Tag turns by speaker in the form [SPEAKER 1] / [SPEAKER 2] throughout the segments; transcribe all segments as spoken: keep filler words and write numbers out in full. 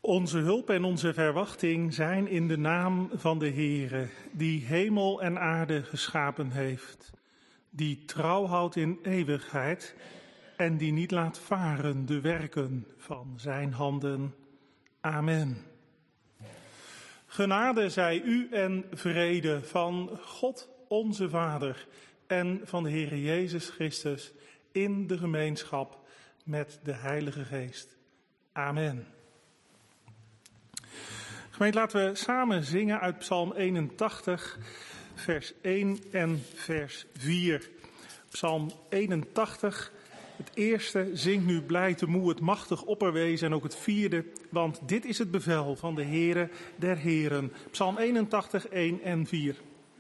[SPEAKER 1] Onze hulp en onze verwachting zijn in de naam van de Heere, die hemel en aarde geschapen heeft, die trouw houdt in eeuwigheid en die niet laat varen de werken van zijn handen. Amen. Genade zij u en vrede van God onze Vader en van de Heere Jezus Christus in de gemeenschap met de Heilige Geest. Amen. Gemeente, laten we samen zingen uit Psalm eenentachtig, vers één en vers vier. Psalm eenentachtig, het eerste, zingt nu blij te moe het machtig opperwezen, en ook het vierde, want dit is het bevel van de Heere der Heren. Psalm eenentachtig, één en vier.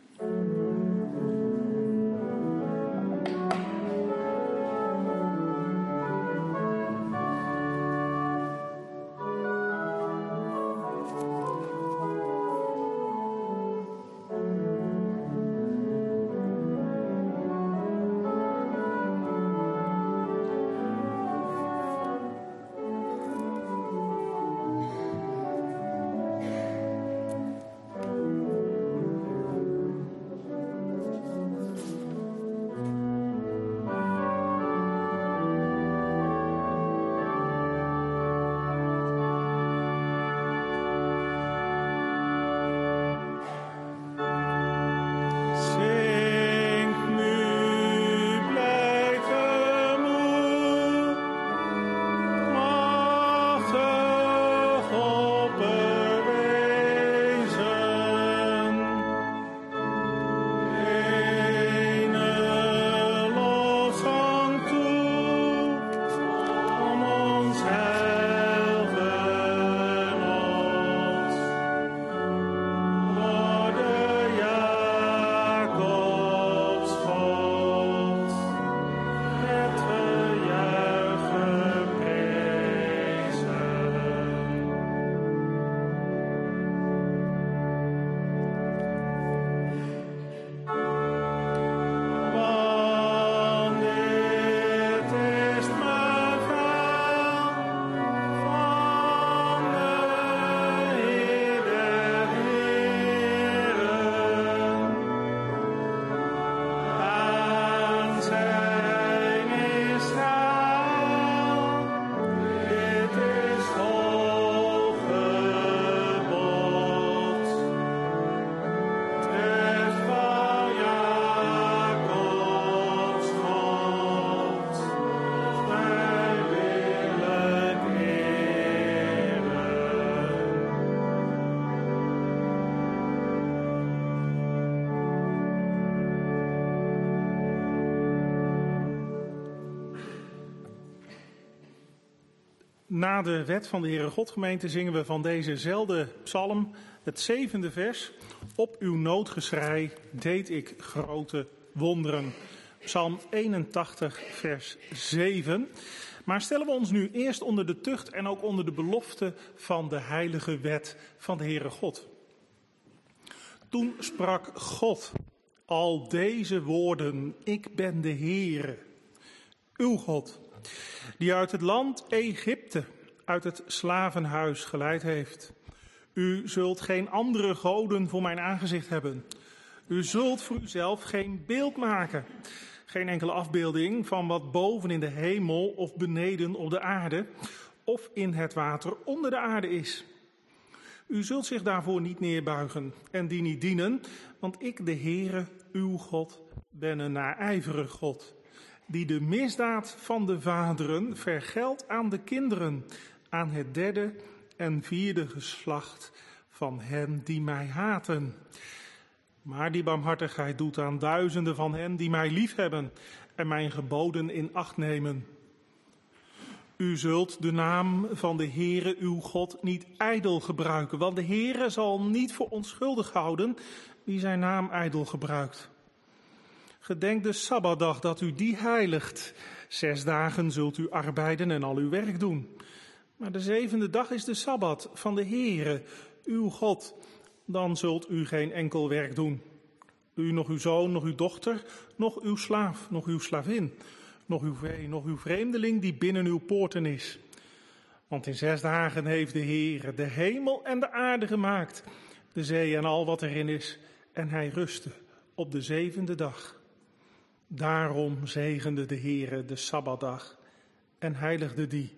[SPEAKER 1] Na de wet van de Heere Godgemeente zingen we van dezezelfde psalm het zevende vers. Op uw noodgeschrei deed ik grote wonderen. Psalm eenentachtig, vers zeven. Maar stellen we ons nu eerst onder de tucht en ook onder de belofte van de heilige wet van de Heere God. Toen sprak God al deze woorden: ik ben de Heere, uw God, die uit het land Egypte, uit het slavenhuis geleid heeft. U zult geen andere goden voor mijn aangezicht hebben. U zult voor uzelf geen beeld maken. Geen enkele afbeelding van wat boven in de hemel of beneden op de aarde of in het water onder de aarde is. U zult zich daarvoor niet neerbuigen en die niet dienen, want ik, de Heere, uw God, ben een naijverig God, die de misdaad van de vaderen vergeldt aan de kinderen, aan het derde en vierde geslacht van hen die mij haten. Maar die barmhartigheid doet aan duizenden van hen die mij liefhebben en mijn geboden in acht nemen. U zult de naam van de Heere uw God niet ijdel gebruiken, want de Heere zal niet voor onschuldig houden wie zijn naam ijdel gebruikt. Gedenk de Sabbatdag dat u die heiligt. Zes dagen zult u arbeiden en al uw werk doen. Maar de zevende dag is de Sabbat van de Heere, uw God. Dan zult u geen enkel werk doen. U, nog uw zoon, nog uw dochter, nog uw slaaf, nog uw slavin, nog uw vee, nog uw vreemdeling die binnen uw poorten is. Want in zes dagen heeft de Heere de hemel en de aarde gemaakt, de zee en al wat erin is, en hij rustte op de zevende dag. Daarom zegende de Heere de Sabbatdag en heiligde die.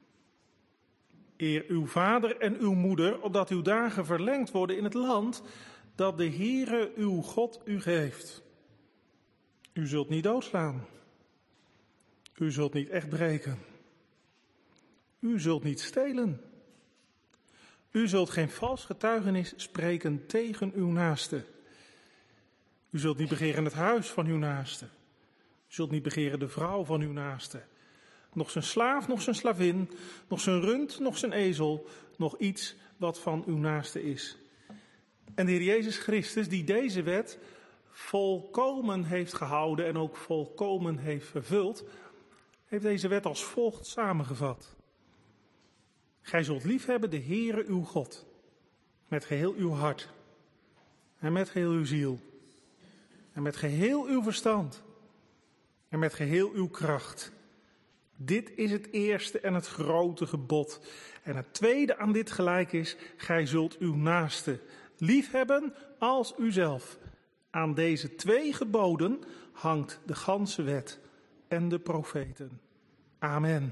[SPEAKER 1] Eer uw vader en uw moeder, opdat uw dagen verlengd worden in het land dat de Heere uw God u geeft. U zult niet doodslaan. U zult niet echt breken. U zult niet stelen. U zult geen vals getuigenis spreken tegen uw naaste. U zult niet begeren het huis van uw naaste. U zult niet begeren de vrouw van uw naaste. Nog zijn slaaf, nog zijn slavin, nog zijn rund, nog zijn ezel, nog iets wat van uw naaste is. En de Heer Jezus Christus, die deze wet volkomen heeft gehouden en ook volkomen heeft vervuld, heeft deze wet als volgt samengevat. Gij zult liefhebben de Heere uw God, met geheel uw hart en met geheel uw ziel en met geheel uw verstand en met geheel uw kracht. Dit is het eerste en het grote gebod. En het tweede aan dit gelijk is, gij zult uw naaste liefhebben als uzelf. Aan deze twee geboden hangt de ganse wet en de profeten. Amen.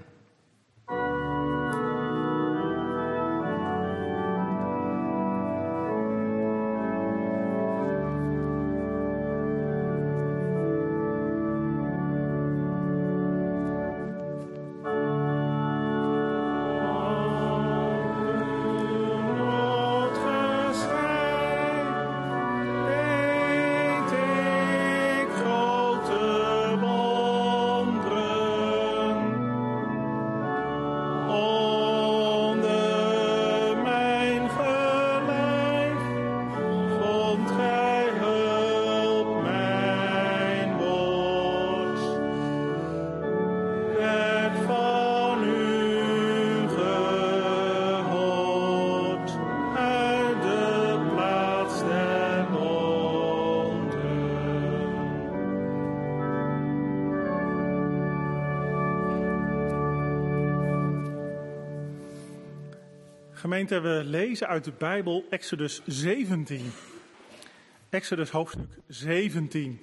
[SPEAKER 1] Gemeente, we lezen uit de Bijbel Exodus zeventien. Exodus hoofdstuk zeventien.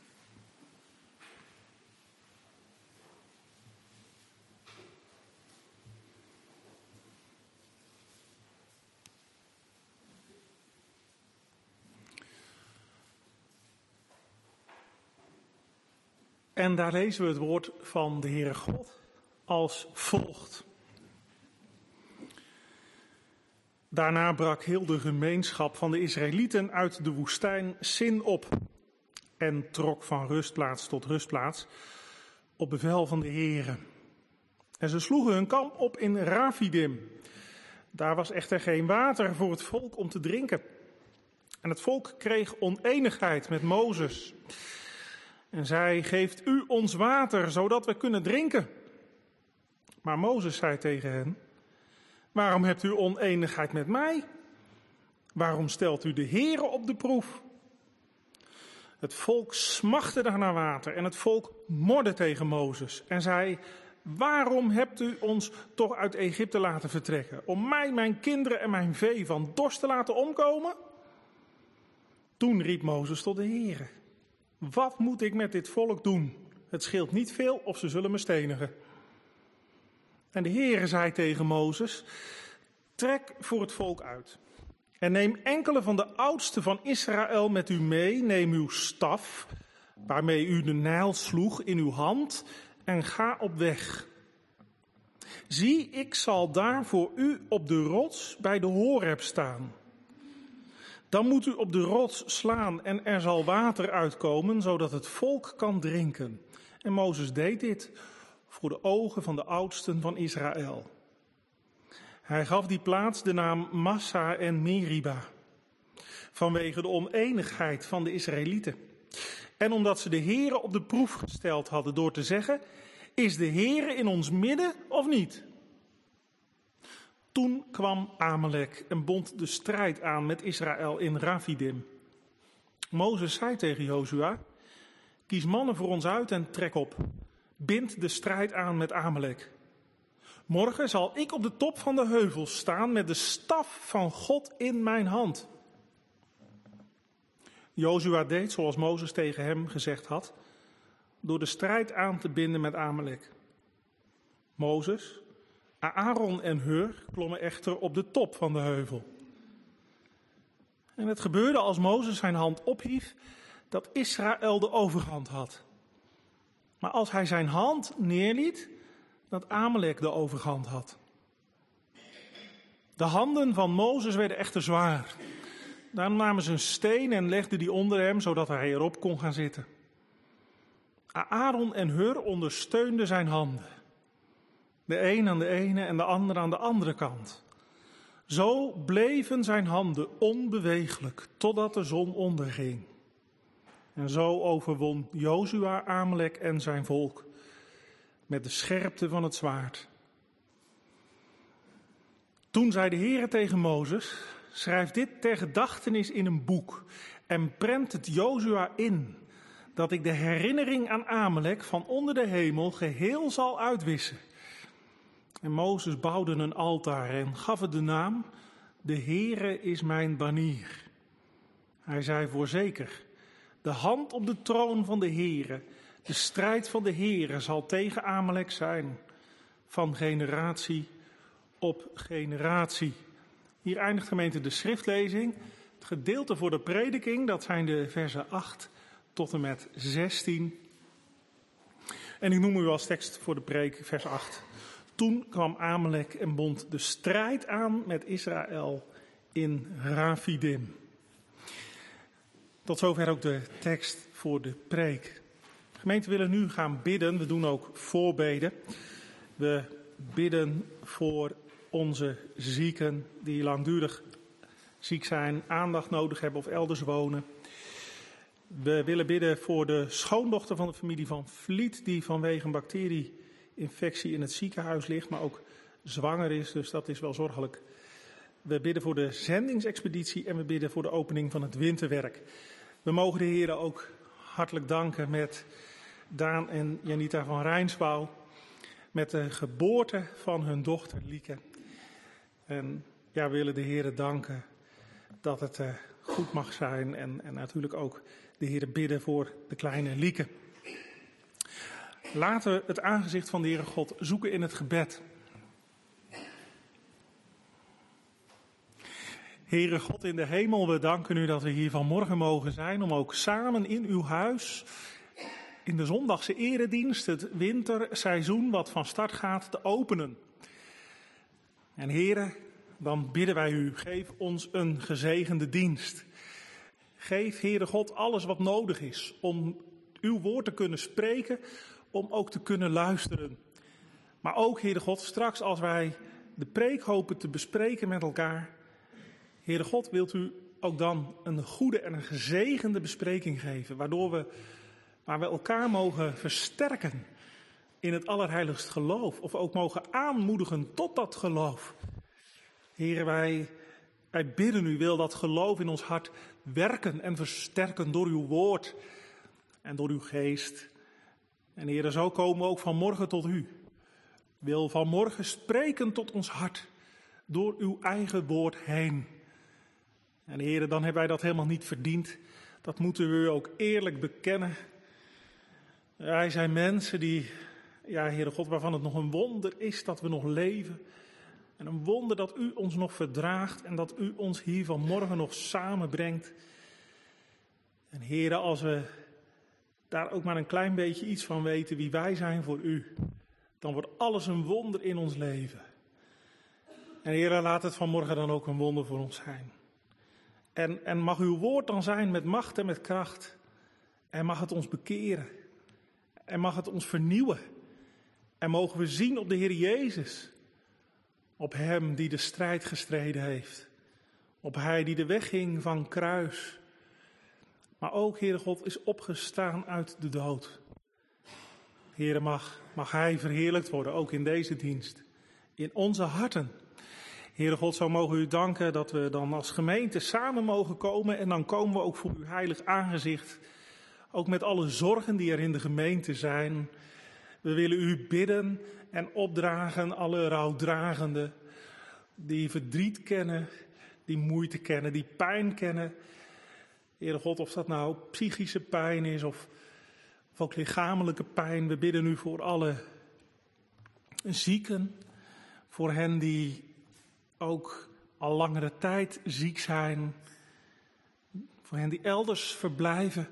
[SPEAKER 1] En daar lezen we het woord van de Heere God als volgt. Daarna brak heel de gemeenschap van de Israëlieten uit de woestijn Sin op en trok van rustplaats tot rustplaats op bevel van de Heere. En ze sloegen hun kamp op in Rafidim. Daar was echter geen water voor het volk om te drinken. En het volk kreeg oneenigheid met Mozes. En zei, geeft u ons water, zodat we kunnen drinken. Maar Mozes zei tegen hen, waarom hebt u oneenigheid met mij? Waarom stelt u de Heere op de proef? Het volk smachtte daar naar water en het volk morde tegen Mozes en zei, waarom hebt u ons toch uit Egypte laten vertrekken? Om mij, mijn kinderen en mijn vee van dorst te laten omkomen? Toen riep Mozes tot de Heere. Wat moet ik met dit volk doen? Het scheelt niet veel of ze zullen me stenigen. En de Heere zei tegen Mozes, trek voor het volk uit. En neem enkele van de oudsten van Israël met u mee. Neem uw staf, waarmee u de Nijl sloeg, in uw hand en ga op weg. Zie, ik zal daar voor u op de rots bij de Horeb staan. Dan moet u op de rots slaan en er zal water uitkomen, zodat het volk kan drinken. En Mozes deed dit voor de ogen van de oudsten van Israël. Hij gaf die plaats de naam Massa en Meriba, vanwege de oneenigheid van de Israëlieten. En omdat ze de Heere op de proef gesteld hadden door te zeggen, is de Heere in ons midden of niet? Toen kwam Amalek en bond de strijd aan met Israël in Rafidim. Mozes zei tegen Jozua, kies mannen voor ons uit en trek op. Bind de strijd aan met Amalek. Morgen zal ik op de top van de heuvel staan met de staf van God in mijn hand. Jozua deed zoals Mozes tegen hem gezegd had, door de strijd aan te binden met Amalek. Mozes, Aaron en Hur klommen echter op de top van de heuvel. En het gebeurde als Mozes zijn hand ophief, dat Israël de overhand had. Maar als hij zijn hand neerliet, dat Amalek de overhand had. De handen van Mozes werden echter zwaar. Daarom namen ze een steen en legden die onder hem, zodat hij erop kon gaan zitten. Aaron en Hur ondersteunden zijn handen. De een aan de ene en de ander aan de andere kant. Zo bleven zijn handen onbeweeglijk, totdat de zon onderging. En zo overwon Jozua Amalek en zijn volk, met de scherpte van het zwaard. Toen zei de Heere tegen Mozes, schrijf dit ter gedachtenis in een boek en prent het Jozua in, dat ik de herinnering aan Amalek van onder de hemel geheel zal uitwissen. En Mozes bouwde een altaar en gaf het de naam, de Heere is mijn banier. Hij zei voorzeker, de hand op de troon van de Heere, de strijd van de Heere zal tegen Amalek zijn, van generatie op generatie. Hier eindigt gemeente de schriftlezing. Het gedeelte voor de prediking, dat zijn de versen acht tot en met zestien. En ik noem u als tekst voor de preek vers acht. Toen kwam Amalek en bond de strijd aan met Israël in Rafidim. Tot zover ook de tekst voor de preek. De gemeente willen nu gaan bidden. We doen ook voorbeden. We bidden voor onze zieken die langdurig ziek zijn, aandacht nodig hebben of elders wonen. We willen bidden voor de schoondochter van de familie van Vliet, die vanwege een bacterieinfectie in het ziekenhuis ligt, maar ook zwanger is, dus dat is wel zorgelijk. We bidden voor de zendingsexpeditie en we bidden voor de opening van het winterwerk. We mogen de heren ook hartelijk danken met Daan en Janita van Rijnsbouw, met de geboorte van hun dochter Lieke. En ja, we willen de heren danken dat het uh, goed mag zijn en, en natuurlijk ook de heren bidden voor de kleine Lieke. Laten we het aangezicht van de Heere God zoeken in het gebed. Heere God in de hemel, we danken u dat we hier vanmorgen mogen zijn om ook samen in uw huis in de zondagse eredienst het winterseizoen wat van start gaat te openen. En Heere, dan bidden wij u, geef ons een gezegende dienst. Geef, Heere God, alles wat nodig is om uw woord te kunnen spreken, om ook te kunnen luisteren. Maar ook, Heere God, straks als wij de preek hopen te bespreken met elkaar, Heere God, wilt u ook dan een goede en een gezegende bespreking geven, waardoor we, waar we elkaar mogen versterken in het allerheiligst geloof, of ook mogen aanmoedigen tot dat geloof. Heere, wij, wij bidden u, wil dat geloof in ons hart werken en versterken door uw woord en door uw geest. En Heere, zo komen we ook vanmorgen tot u. Wil vanmorgen spreken tot ons hart door uw eigen woord heen. En Heere, dan hebben wij dat helemaal niet verdiend. Dat moeten we u ook eerlijk bekennen. Wij zijn mensen die, ja Heere God, waarvan het nog een wonder is dat we nog leven. En een wonder dat u ons nog verdraagt en dat u ons hier vanmorgen nog samenbrengt. En Heere, als we daar ook maar een klein beetje iets van weten wie wij zijn voor u, dan wordt alles een wonder in ons leven. En Heere, laat het vanmorgen dan ook een wonder voor ons zijn. En, en mag uw woord dan zijn met macht en met kracht. En mag het ons bekeren. En mag het ons vernieuwen. En mogen we zien op de Heer Jezus. Op hem die de strijd gestreden heeft. Op hij die de weg ging van kruis. Maar ook, Heere God, is opgestaan uit de dood. Heere, mag, mag hij verheerlijkt worden, ook in deze dienst. In onze harten. Heere God, zo mogen we u danken dat we dan als gemeente samen mogen komen. En dan komen we ook voor uw heilig aangezicht. Ook met alle zorgen die er in de gemeente zijn. We willen u bidden en opdragen alle rouwdragenden die verdriet kennen, die moeite kennen, die pijn kennen. Heere God, of dat nou psychische pijn is of, of ook lichamelijke pijn. We bidden u voor alle zieken, voor hen die ook al langere tijd ziek zijn, voor hen die elders verblijven,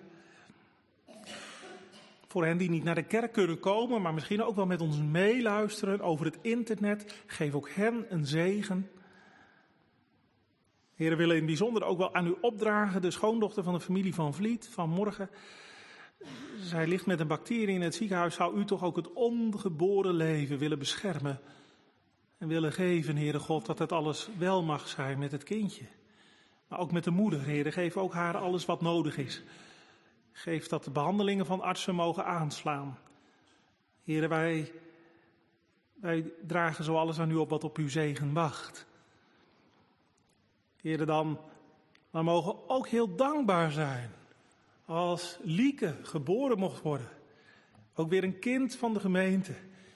[SPEAKER 1] voor hen die niet naar de kerk kunnen komen, maar misschien ook wel met ons meeluisteren over het internet. Geef ook hen een zegen. Heren, we willen in het bijzonder ook wel aan u opdragen, de schoondochter van de familie van Vliet vanmorgen. Zij ligt met een bacterie in het ziekenhuis. Zou u toch ook het ongeboren leven willen beschermen en willen geven, Heere God, dat het alles wel mag zijn met het kindje. Maar ook met de moeder, Heere, geef ook haar alles wat nodig is. Geef dat de behandelingen van artsen mogen aanslaan. Heere, wij, wij dragen zo alles aan u op wat op uw zegen wacht. Heere, dan, dan mogen we ook heel dankbaar zijn als Lieke geboren mocht worden. Ook weer een kind van de gemeente.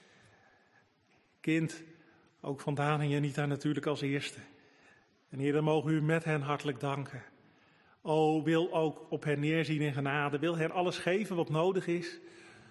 [SPEAKER 1] Kind ook van Daan en Janita natuurlijk als eerste. En Heer, dan mogen u met hen hartelijk danken. O, wil ook op hen neerzien in genade. Wil hen alles geven wat nodig is.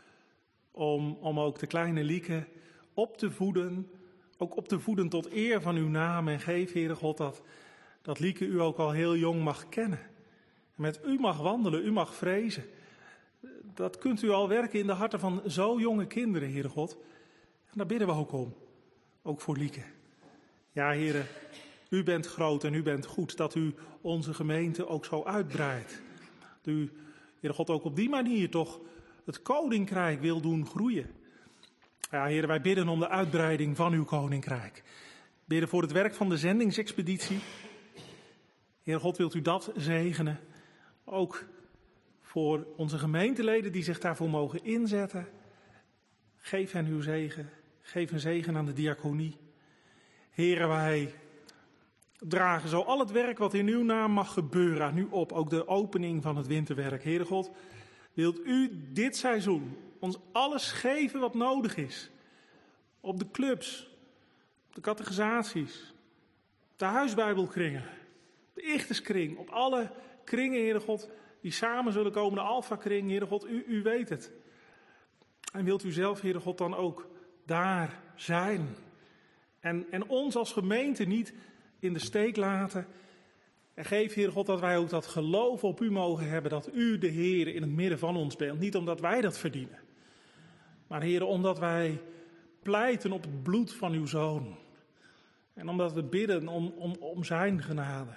[SPEAKER 1] Om, om ook de kleine Lieke op te voeden. Ook op te voeden tot eer van uw naam. En geef, Heere God, dat, dat Lieke u ook al heel jong mag kennen. En met u mag wandelen, u mag vrezen. Dat kunt u al werken in de harten van zo jonge kinderen, Heere God. En daar bidden we ook om. Ook voor Lieke. Ja, Heere, u bent groot en u bent goed. Dat u onze gemeente ook zo uitbreidt. Dat u, Heere God, ook op die manier toch het koninkrijk wil doen groeien. Ja, Heere, wij bidden om de uitbreiding van uw koninkrijk. Bidden voor het werk van de zendingsexpeditie. Heere God, wilt u dat zegenen? Ook voor onze gemeenteleden die zich daarvoor mogen inzetten. Geef hen uw zegen. Geef een zegen aan de diaconie. Heere, wij dragen zo al het werk wat in uw naam mag gebeuren aan u op. Ook de opening van het winterwerk. Heere God, wilt u dit seizoen ons alles geven wat nodig is. Op de clubs, op de catechisaties, de huisbijbelkringen, de ichterskring, op alle kringen, Heere God, die samen zullen komen, de alfakring, Heere God, u, u weet het. En wilt u zelf, Heere God, dan ook daar zijn. En, en ons als gemeente niet in de steek laten. En geef, Heere God, dat wij ook dat geloof op u mogen hebben, dat u de Heere in het midden van ons bent. Niet omdat wij dat verdienen. Maar Heere, omdat wij pleiten op het bloed van uw Zoon. En omdat we bidden om, om, om zijn genade.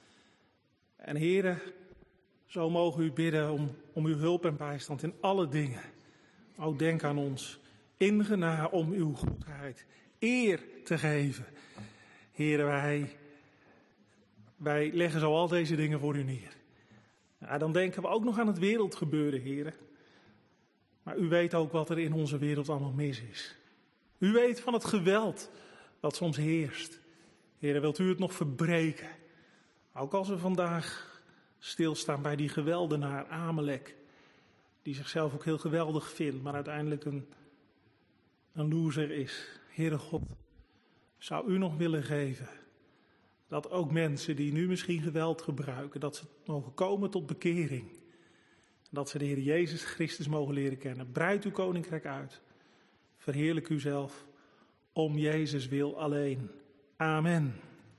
[SPEAKER 1] En Heere, zo mogen u bidden om, om uw hulp en bijstand in alle dingen. Ook denk aan ons. In genade om uw goedheid eer te geven. Heere, wij, wij leggen zo al deze dingen voor u neer. Ja, dan denken we ook nog aan het wereldgebeuren, Heere. Maar u weet ook wat er in onze wereld allemaal mis is. U weet van het geweld dat soms heerst. Heere, wilt u het nog verbreken? Ook als we vandaag stilstaan bij die geweldenaar Amalek. Die zichzelf ook heel geweldig vindt, maar uiteindelijk een, een loser is. Heere God, zou u nog willen geven dat ook mensen die nu misschien geweld gebruiken, dat ze mogen komen tot bekering. Dat ze de Heer Jezus Christus mogen leren kennen. Breid uw koninkrijk uit. Verheerlijk uzelf om Jezus wil alleen. Amen.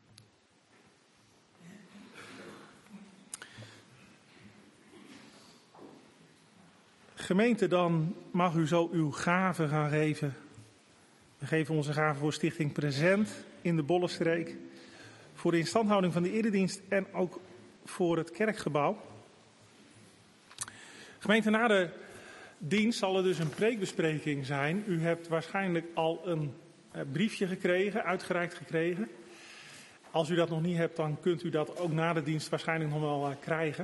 [SPEAKER 1] Gemeente, dan mag u zo uw gaven gaan geven. We geven onze gaven voor Stichting Present in de Bollenstreek. Voor de instandhouding van de eredienst en ook voor het kerkgebouw. Gemeente, na de dienst zal er dus een preekbespreking zijn. U hebt waarschijnlijk al een briefje gekregen, uitgereikt gekregen. Als u dat nog niet hebt, dan kunt u dat ook na de dienst waarschijnlijk nog wel krijgen.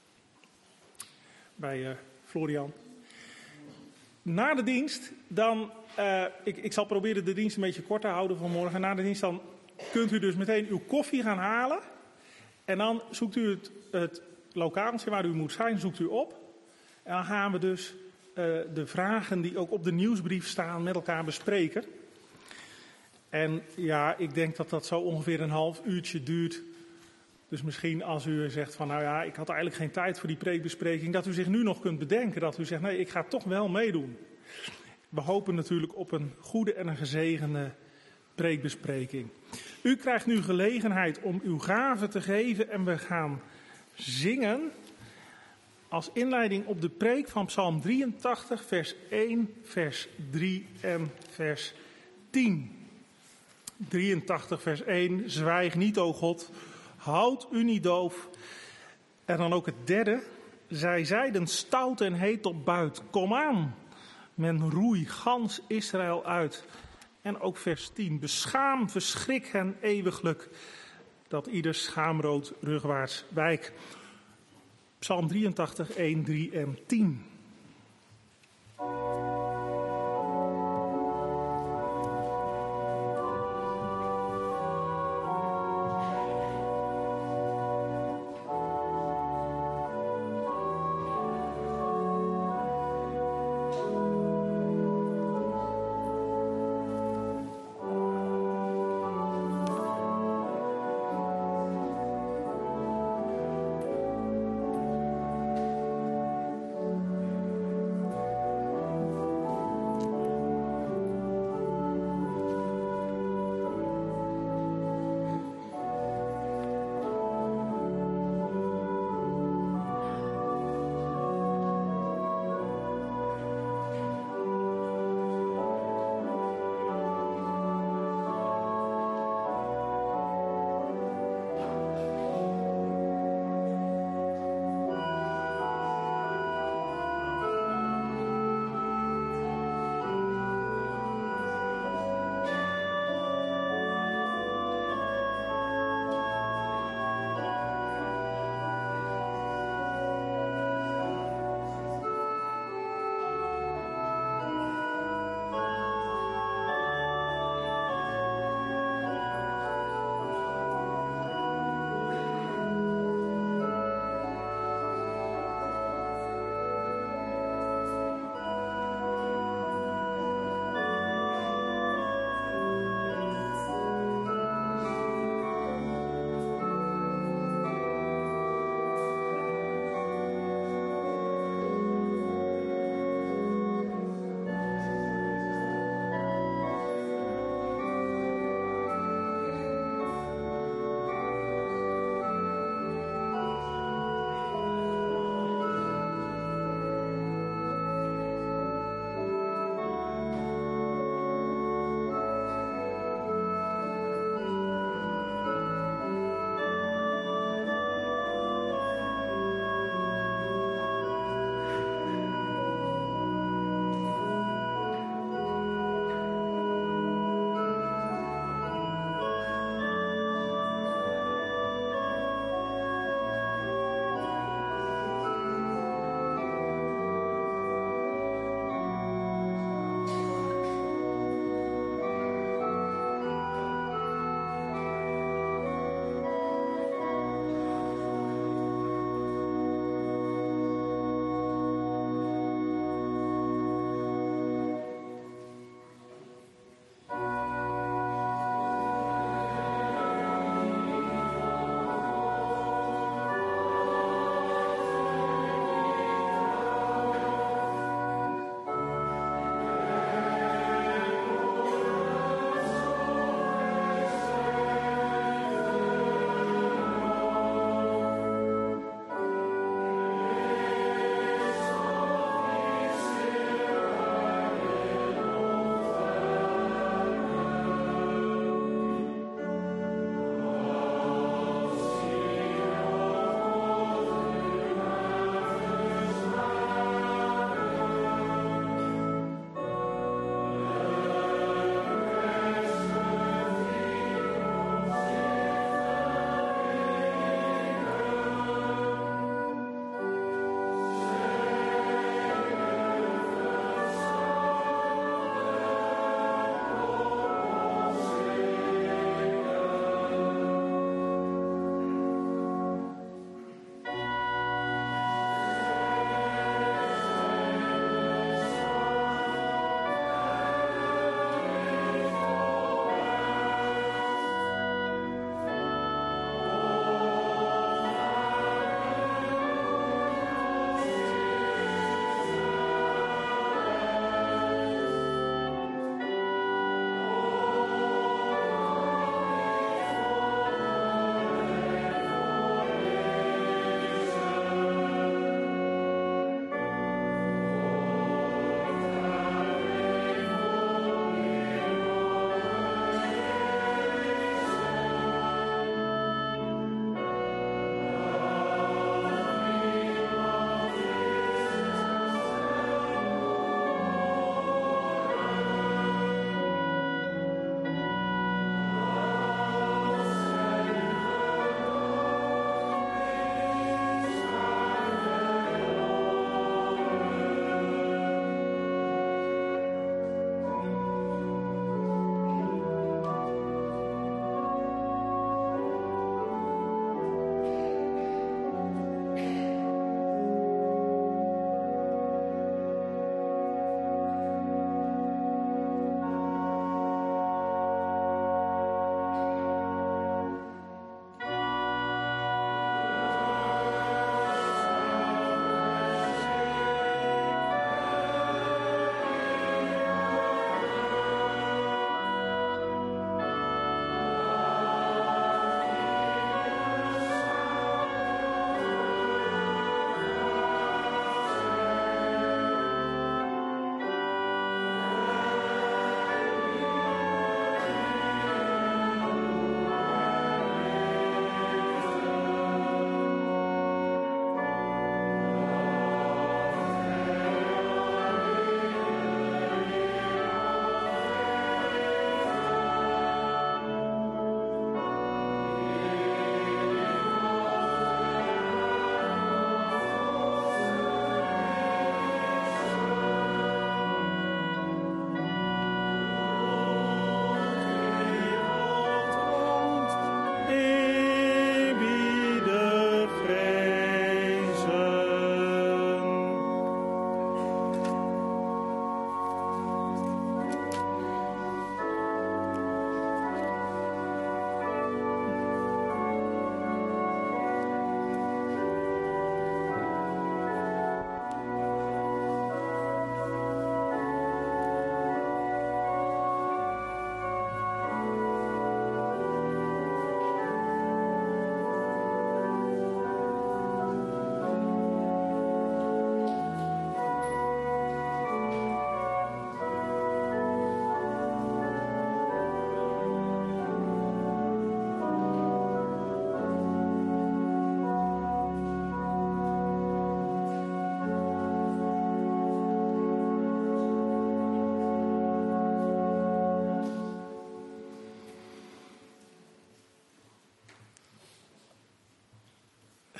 [SPEAKER 1] Bij uh, Florian. Na de dienst, dan, uh, ik, ik zal proberen de dienst een beetje kort te houden vanmorgen. Na de dienst dan kunt u dus meteen uw koffie gaan halen. En dan zoekt u het, het lokaaltje waar u moet zijn, zoekt u op. En dan gaan we dus de vragen die ook op de nieuwsbrief staan met elkaar bespreken. En ja, ik denk dat dat zo ongeveer een half uurtje duurt. Dus misschien als u zegt van nou ja, ik had eigenlijk geen tijd voor die preekbespreking, dat u zich nu nog kunt bedenken. Dat u zegt nee, ik ga toch wel meedoen. We hopen natuurlijk op een goede en een gezegende preekbespreking. U krijgt nu gelegenheid om uw gaven te geven en we gaan zingen als inleiding op de preek van Psalm drieëntachtig, vers één, vers drie en vers tien. drieëntachtig, vers één, zwijg niet, o God, houd u niet doof. En dan ook het derde, zij zeiden stout en heet op buit, kom aan, men roei gans Israël uit. En ook vers tien, beschaam, verschrik hen eeuwiglijk, dat ieder schaamrood rugwaarts wijkt. Psalm drieëntachtig, één, drie en tien.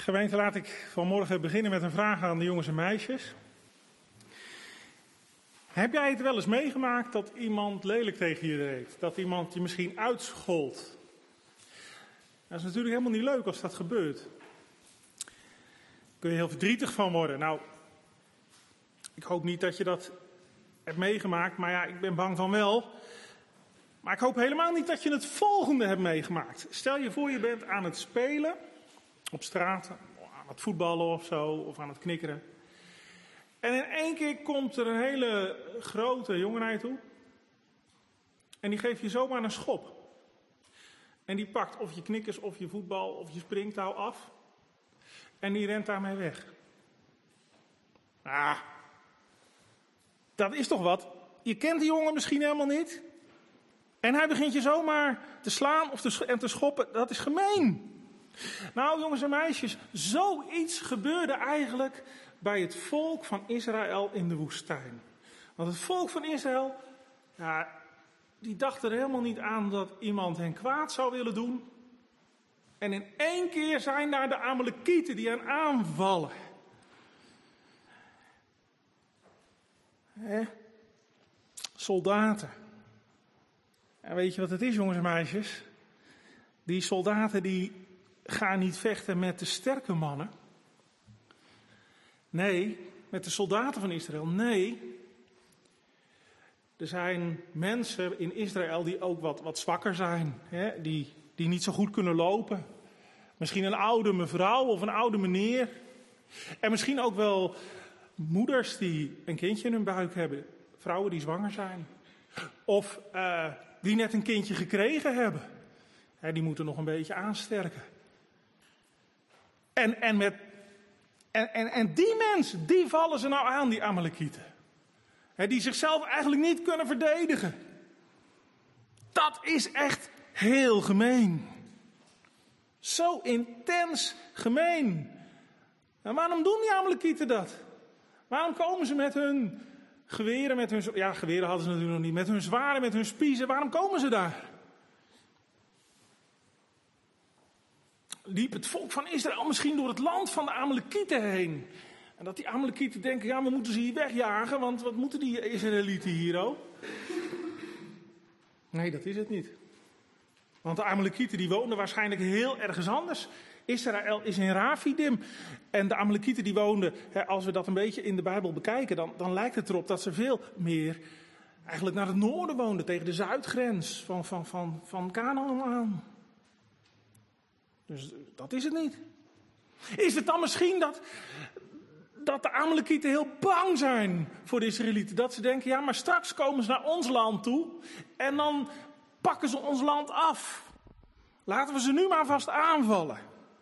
[SPEAKER 1] Gemeente, laat ik vanmorgen beginnen met een vraag aan de jongens en meisjes. Heb jij het wel eens meegemaakt dat iemand lelijk tegen je deed? Dat iemand je misschien uitschold? Dat is natuurlijk helemaal niet leuk als dat gebeurt. Daar kun je heel verdrietig van worden. Nou, ik hoop niet dat je dat hebt meegemaakt, maar ja, ik ben bang van wel. Maar ik hoop helemaal niet dat je het volgende hebt meegemaakt. Stel je voor, je bent aan het spelen op straat, aan het voetballen of zo, of aan het knikkeren. En in één keer komt er een hele grote jongen naar je toe. En die geeft je zomaar een schop. En die pakt of je knikkers, of je voetbal, of je springtouw af. En die rent daarmee weg. Ah, dat is toch wat? Je kent die jongen misschien helemaal niet. En hij begint je zomaar te slaan of te, en te schoppen. Dat is gemeen. Nou, jongens en meisjes, zoiets gebeurde eigenlijk bij het volk van Israël in de woestijn. Want het volk van Israël, ja, die dacht er helemaal niet aan dat iemand hen kwaad zou willen doen. En in één keer zijn daar de Amalekieten die hen aanvallen. Hè? Soldaten. En weet je wat het is, jongens en meisjes? Die soldaten die gaan niet vechten met de sterke mannen. Nee, met de soldaten van Israël. Nee. Er zijn mensen in Israël die ook wat, wat zwakker zijn. Hè? Die, die niet zo goed kunnen lopen. Misschien een oude mevrouw of een oude meneer. En misschien ook wel moeders die een kindje in hun buik hebben. Vrouwen die zwanger zijn. Of uh, die net een kindje gekregen hebben. Hè, die moeten nog een beetje aansterken. En, en, met, en, en, en die mensen, die vallen ze nou aan, die Amalekieten. Hè, die zichzelf eigenlijk niet kunnen verdedigen. Dat is echt heel gemeen. Zo intens gemeen. En waarom doen die Amalekieten dat? Waarom komen ze met hun geweren, met hun... Ja, geweren hadden ze natuurlijk nog niet. Met hun zwaarden, met hun spiezen. Waarom komen ze daar? Liep het volk van Israël misschien door het land van de Amalekieten heen. En dat die Amalekieten denken, ja, we moeten ze hier wegjagen, want wat moeten die Israëlieten hier ook? Nee, dat is het niet. Want de Amalekieten die woonden waarschijnlijk heel ergens anders. Israël is in Rafidim. En de Amalekieten die woonden, als we dat een beetje in de Bijbel bekijken, dan, dan lijkt het erop dat ze veel meer eigenlijk naar het noorden woonden, tegen de zuidgrens van, van, van, van Kanaan aan. Dus dat is het niet. Is het dan misschien dat, dat de Amalekieten heel bang zijn voor de Israëlieten? Dat ze denken, ja, maar straks komen ze naar ons land toe en dan pakken ze ons land af. Laten we ze nu maar vast aanvallen.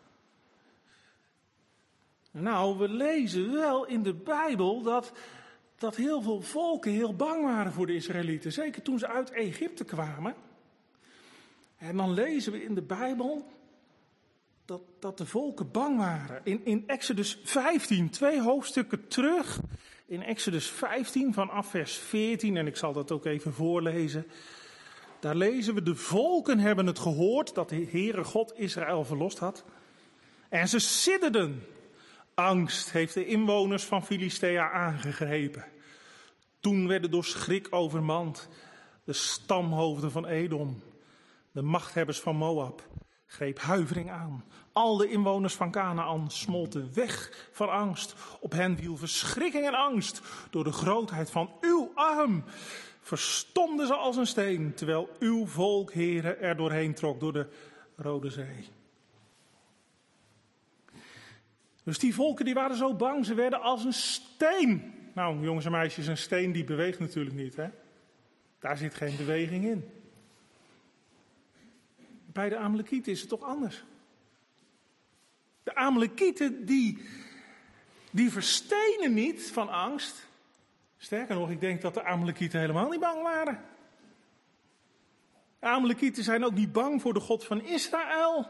[SPEAKER 1] Nou, we lezen wel in de Bijbel dat, dat heel veel volken heel bang waren voor de Israëlieten. Zeker toen ze uit Egypte kwamen. En dan lezen we in de Bijbel dat, dat de volken bang waren. In, in Exodus vijftien, twee hoofdstukken terug. In Exodus vijftien vanaf vers veertien, en ik zal dat ook even voorlezen. Daar lezen we, de volken hebben het gehoord dat de Heere God Israël verlost had. En ze sidderden. Angst heeft de inwoners van Filistea aangegrepen. Toen werden door schrik overmand de stamhoofden van Edom, de machthebbers van Moab, greep huivering aan. Al de inwoners van Kanaan smolten weg van angst. Op hen viel verschrikking en angst door de grootheid van uw arm. Verstomden ze als een steen, terwijl uw volk, Heere, er doorheen trok door de Rode Zee. Dus die volken die waren zo bang, ze werden als een steen. Nou, jongens en meisjes, een steen die beweegt natuurlijk niet, hè? Daar zit geen beweging in. Bij de Amalekieten is het toch anders. De Amalekieten die, die verstenen niet van angst. Sterker nog, ik denk dat de Amalekieten helemaal niet bang waren. De Amalekieten zijn ook niet bang voor de God van Israël.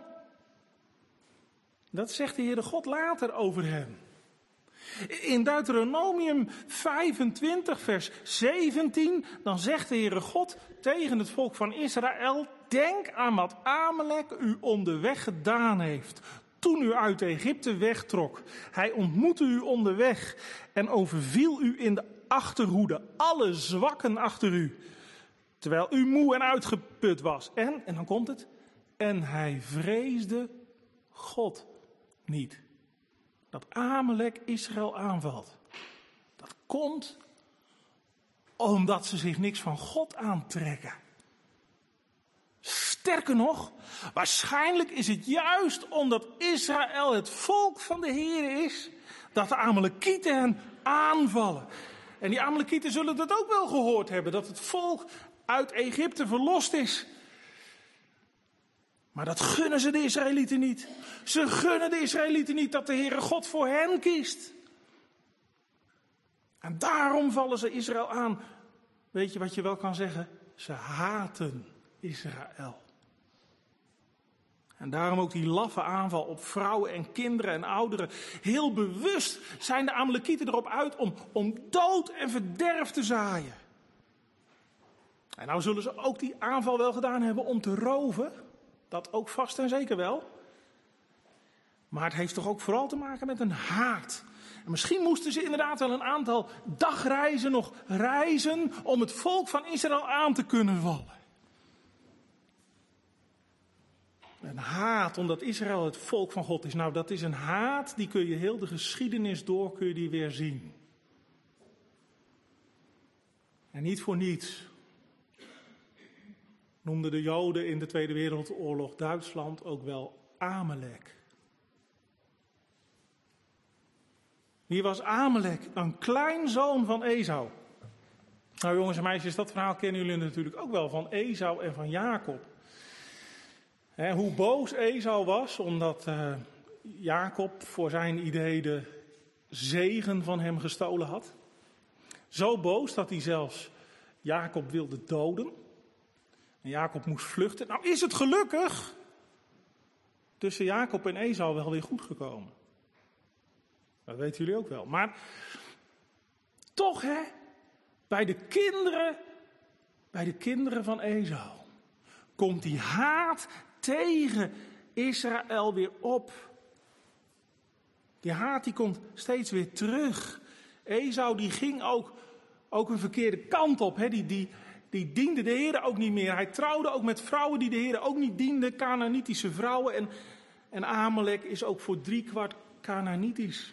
[SPEAKER 1] Dat zegt de Heere God later over hen. In Deuteronomium vijfentwintig vers zeventien, dan zegt de Heere God tegen het volk van Israël: denk aan wat Amalek u onderweg gedaan heeft. toen u uit Egypte wegtrok. Hij ontmoette u onderweg en overviel u in de achterhoede, alle zwakken achter u, terwijl u moe en uitgeput was. En, en dan komt het, en hij vreesde God niet. Dat Amalek Israël aanvalt. Dat komt omdat ze zich niks van God aantrekken. Sterker nog, waarschijnlijk is het juist omdat Israël het volk van de Heer is, dat de Amalekieten hen aanvallen. En die Amalekieten zullen dat ook wel gehoord hebben, dat het volk uit Egypte verlost is. Maar dat gunnen ze de Israëlieten niet. Ze gunnen de Israëlieten niet dat de Heere God voor hen kiest. En daarom vallen ze Israël aan. Weet je wat je wel kan zeggen? Ze haten Israël. En daarom ook die laffe aanval op vrouwen en kinderen en ouderen. Heel bewust zijn de Amalekieten erop uit om, om dood en verderf te zaaien. En nou zullen ze ook die aanval wel gedaan hebben om te roven. Dat ook vast en zeker wel. Maar het heeft toch ook vooral te maken met een haat. En misschien moesten ze inderdaad wel een aantal dagreizen nog reizen om het volk van Israël aan te kunnen vallen. Een haat omdat Israël het volk van God is. Nou, dat is een haat, die kun je heel de geschiedenis door, kun je die weer zien. En niet voor niets noemden de Joden in de Tweede Wereldoorlog Duitsland ook wel Amalek. Wie was Amalek? Een kleinzoon van Esau. Nou jongens en meisjes, dat verhaal kennen jullie natuurlijk ook wel van Esau en van Jacob. He, hoe boos Esau was, omdat uh, Jacob voor zijn idee de zegen van hem gestolen had. Zo boos dat hij zelfs Jacob wilde doden. En Jacob moest vluchten. Nou is het gelukkig tussen Jacob en Esau wel weer goed gekomen. Dat weten jullie ook wel. Maar toch hè, bij de kinderen, bij de kinderen van Esau komt die haat tegen Israël weer op. Die haat die komt steeds weer terug. Esau die ging ook, ook een verkeerde kant op. Hè. Die, die, die diende de Heer ook niet meer. Hij trouwde ook met vrouwen die de Heer ook niet dienden. Kanaanitische vrouwen. En, en Amalek is ook voor driekwart Kanaanitisch.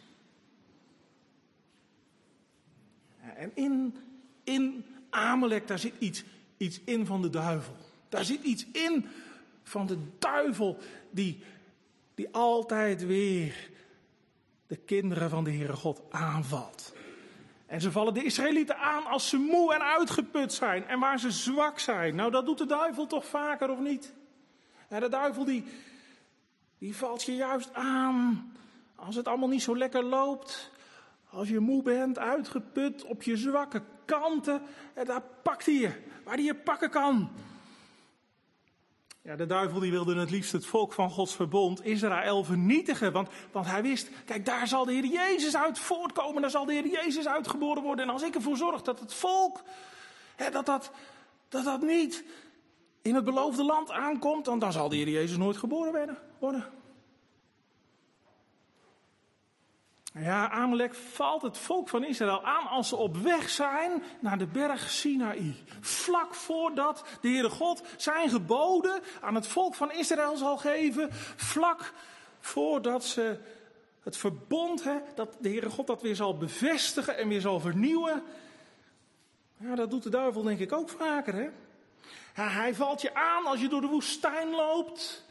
[SPEAKER 1] En in, in Amalek, daar zit iets, iets in van de duivel. Daar zit iets in van de duivel die, die altijd weer de kinderen van de Heere God aanvalt. En ze vallen de Israëlieten aan als ze moe en uitgeput zijn en waar ze zwak zijn. Nou, dat doet de duivel toch vaker, of niet? En de duivel die, die valt je juist aan als het allemaal niet zo lekker loopt. Als je moe bent, uitgeput, op je zwakke kanten, en daar pakt hij je, waar hij je pakken kan. Ja, de duivel die wilde het liefst het volk van Gods verbond, Israël, vernietigen. Want, want hij wist, kijk, daar zal de Heer Jezus uit voortkomen, daar zal de Heer Jezus uitgeboren worden. En als ik ervoor zorg dat het volk, hè, dat, dat, dat dat niet in het beloofde land aankomt, dan, dan zal de Heer Jezus nooit geboren worden. Ja, Amalek valt het volk van Israël aan als ze op weg zijn naar de berg Sinaï. Vlak voordat de Heere God zijn geboden aan het volk van Israël zal geven. Vlak voordat ze het verbond, hè, dat de Heere God dat weer zal bevestigen en weer zal vernieuwen. Ja, dat doet de duivel denk ik ook vaker. Hè? Ja, hij valt je aan als je door de woestijn loopt.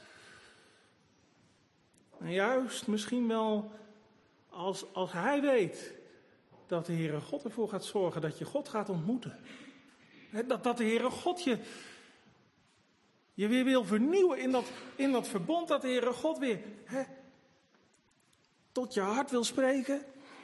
[SPEAKER 1] En juist misschien wel Als, als hij weet dat de Heere God ervoor gaat zorgen dat je God gaat ontmoeten. Dat, dat de Heere God je, je weer wil vernieuwen in dat, in dat verbond. Dat de Heere God weer hè, tot je hart wil spreken.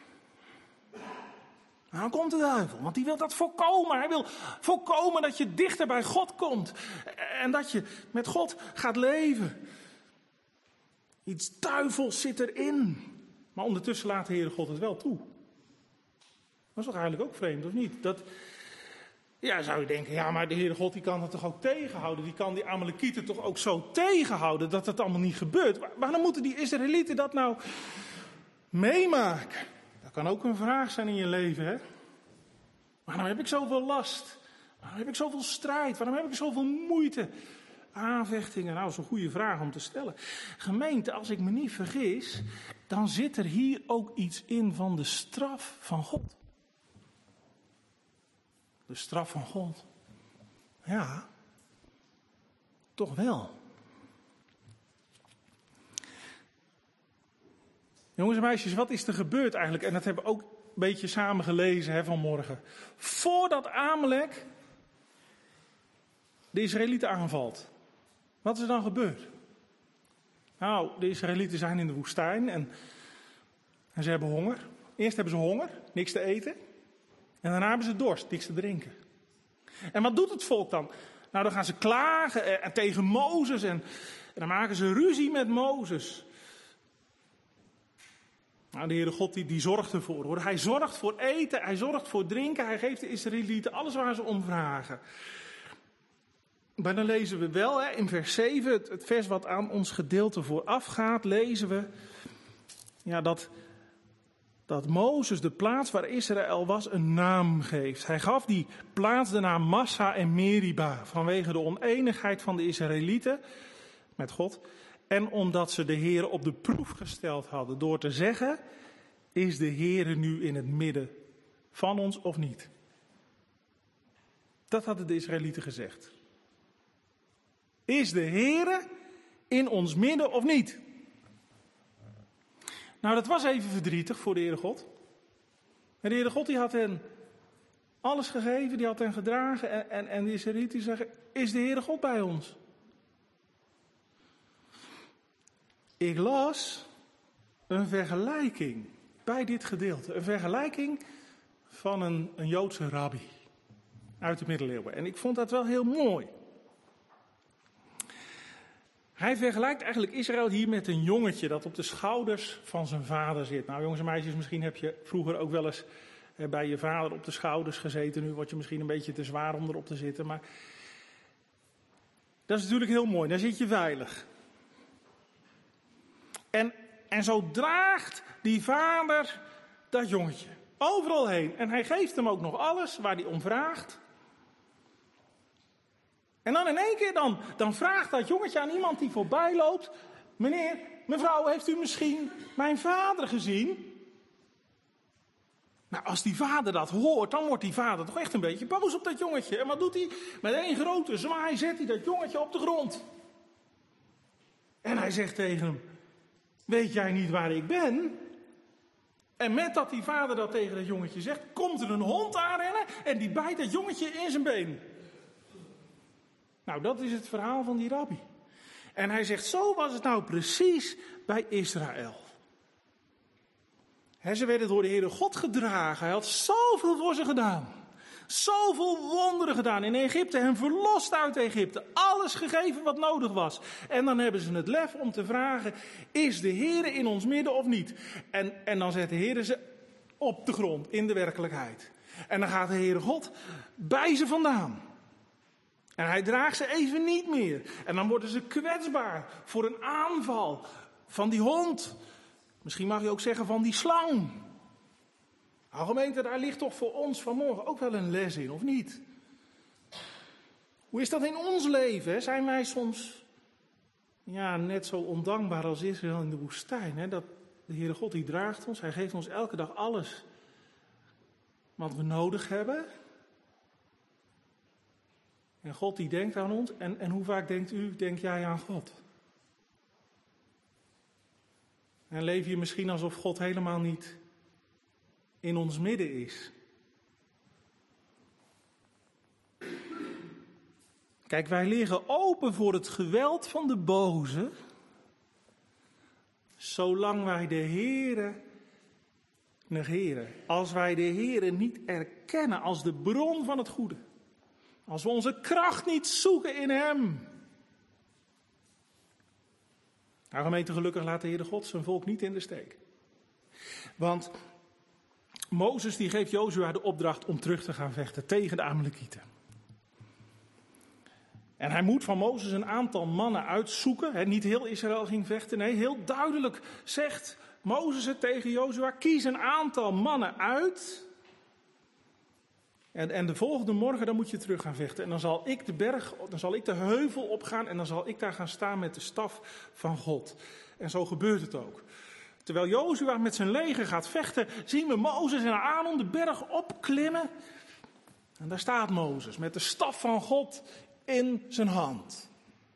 [SPEAKER 1] Nou, dan komt de duivel, want die wil dat voorkomen. Hij wil voorkomen dat je dichter bij God komt. En dat je met God gaat leven. Iets duivels zit erin. Maar ondertussen laat de Heere God het wel toe. Dat is toch eigenlijk ook vreemd, of niet? Dat, Ja, zou je denken, ja, maar de Heere God die kan het toch ook tegenhouden? Die kan die Amalekieten toch ook zo tegenhouden dat het allemaal niet gebeurt? Waarom moeten die Israëlieten dat nou meemaken? Dat kan ook een vraag zijn in je leven, hè? Waarom heb ik zoveel last? Waarom heb ik zoveel strijd? Waarom heb ik zoveel moeite? Aanvechtingen, nou, dat is een goede vraag om te stellen. Gemeente, als ik me niet vergis, dan zit er hier ook iets in van de straf van God. De straf van God. Ja, toch wel. Jongens en meisjes, wat is er gebeurd eigenlijk? En dat hebben we ook een beetje samen gelezen hè, vanmorgen. Voordat Amalek de Israëlieten aanvalt. Wat is er dan gebeurd? Nou, de Israëlieten zijn in de woestijn en, en ze hebben honger. Eerst hebben ze honger, niks te eten. En daarna hebben ze dorst, niks te drinken. En wat doet het volk dan? Nou, dan gaan ze klagen en, en tegen Mozes en, en dan maken ze ruzie met Mozes. Nou, de Heere God die, die zorgt ervoor. Hoor. Hij zorgt voor eten, hij zorgt voor drinken, hij geeft de Israëlieten alles waar ze om vragen. Maar dan lezen we wel, hè, in vers zeven, het, het vers wat aan ons gedeelte vooraf gaat, lezen we ja, dat, dat Mozes de plaats waar Israël was een naam geeft. Hij gaf die plaats de naam Massa en Meriba vanwege de oneenigheid van de Israëlieten met God. En omdat ze de Heere op de proef gesteld hadden door te zeggen, is de Heere nu in het midden van ons of niet? Dat hadden de Israëlieten gezegd. Is de Heere in ons midden of niet? Nou, dat was even verdrietig voor de Heere God. En de Heere God die had hen alles gegeven, die had hen gedragen. En, en, en de Israëlieten zeggen, is de Heere God bij ons? Ik las een vergelijking bij dit gedeelte. Een vergelijking van een, een Joodse rabbi uit de middeleeuwen. En ik vond dat wel heel mooi. Hij vergelijkt eigenlijk Israël hier met een jongetje dat op de schouders van zijn vader zit. Nou jongens en meisjes, misschien heb je vroeger ook wel eens bij je vader op de schouders gezeten. Nu word je misschien een beetje te zwaar om erop te zitten. Maar dat is natuurlijk heel mooi, dan zit je veilig. En, en zo draagt die vader dat jongetje overal heen. En hij geeft hem ook nog alles waar hij om vraagt. En dan in één keer dan, dan vraagt dat jongetje aan iemand die voorbij loopt. Meneer, mevrouw, heeft u misschien mijn vader gezien? Nou, als die vader dat hoort, dan wordt die vader toch echt een beetje boos op dat jongetje. En wat doet hij? Met één grote zwaai zet hij dat jongetje op de grond. En hij zegt tegen hem, weet jij niet waar ik ben? En met dat die vader dat tegen dat jongetje zegt, komt er een hond aanrennen en die bijt dat jongetje in zijn been. Nou, dat is het verhaal van die rabbi. En hij zegt, zo was het nou precies bij Israël. He, ze werden door de Heere God gedragen. Hij had zoveel voor ze gedaan. Zoveel wonderen gedaan in Egypte. Hen verlost uit Egypte. Alles gegeven wat nodig was. En dan hebben ze het lef om te vragen, is de Heere in ons midden of niet? En, en dan zet de Heere ze op de grond, in de werkelijkheid. En dan gaat de Heere God bij ze vandaan. En hij draagt ze even niet meer. En dan worden ze kwetsbaar voor een aanval van die hond. Misschien mag je ook zeggen van die slang. Nou gemeente, daar ligt toch voor ons vanmorgen ook wel een les in, of niet? Hoe is dat in ons leven? Hè? Zijn wij soms ja, net zo ondankbaar als Israël in de woestijn? Hè? Dat de Heere God die draagt ons, hij geeft ons elke dag alles wat we nodig hebben. En God die denkt aan ons. En, en hoe vaak denkt u, denk jij aan God? En leef je misschien alsof God helemaal niet in ons midden is? Kijk, wij liggen open voor het geweld van de boze, zolang wij de Heere negeren. Als wij de Heere niet erkennen als de bron van het goede. Als we onze kracht niet zoeken in hem. Nou gemeente, gelukkig laat de Heere God zijn volk niet in de steek. Want Mozes die geeft Jozua de opdracht om terug te gaan vechten tegen de Amalekieten. En hij moet van Mozes een aantal mannen uitzoeken. He, niet heel Israël ging vechten. Nee, heel duidelijk zegt Mozes het tegen Jozua. Kies een aantal mannen uit. En, en de volgende morgen dan moet je terug gaan vechten. En dan zal ik de berg, dan zal ik de heuvel opgaan. En dan zal ik daar gaan staan met de staf van God. En zo gebeurt het ook. Terwijl Jozua met zijn leger gaat vechten, zien we Mozes en Aaron de berg opklimmen. En daar staat Mozes met de staf van God in zijn hand.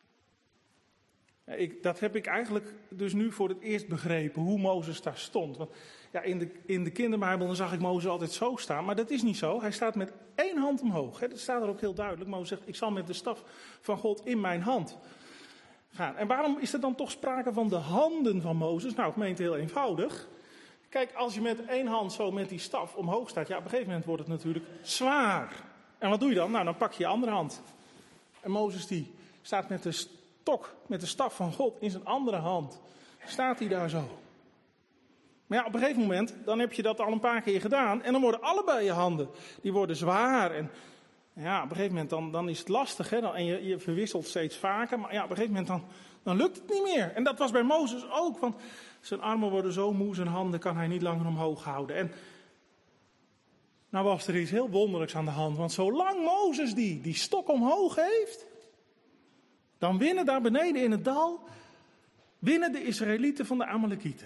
[SPEAKER 1] Ik, dat heb ik eigenlijk dus nu voor het eerst begrepen, hoe Mozes daar stond. Want ja, in de, in de kinderbijbel dan zag ik Mozes altijd zo staan, maar dat is niet zo. Hij staat met één hand omhoog. Hè. Dat staat er ook heel duidelijk. Mozes zegt, ik zal met de staf van God in mijn hand gaan. En waarom is er dan toch sprake van de handen van Mozes? Nou, gemeente, heel eenvoudig. Kijk, als je met één hand zo met die staf omhoog staat, ja, op een gegeven moment wordt het natuurlijk zwaar. En wat doe je dan? Nou, dan pak je je andere hand. En Mozes die staat met de stok, met de staf van God in zijn andere hand. Staat hij daar zo. Maar ja, op een gegeven moment, dan heb je dat al een paar keer gedaan. En dan worden allebei je handen, die worden zwaar. En ja, op een gegeven moment dan, dan is het lastig. Hè? Dan, en je, je verwisselt steeds vaker. Maar ja, op een gegeven moment dan, dan lukt het niet meer. En dat was bij Mozes ook. Want zijn armen worden zo moe, zijn handen kan hij niet langer omhoog houden. En nou was er iets heel wonderlijks aan de hand. Want zolang Mozes die, die stok omhoog heeft, dan winnen daar beneden in het dal, winnen de Israëlieten van de Amalekieten.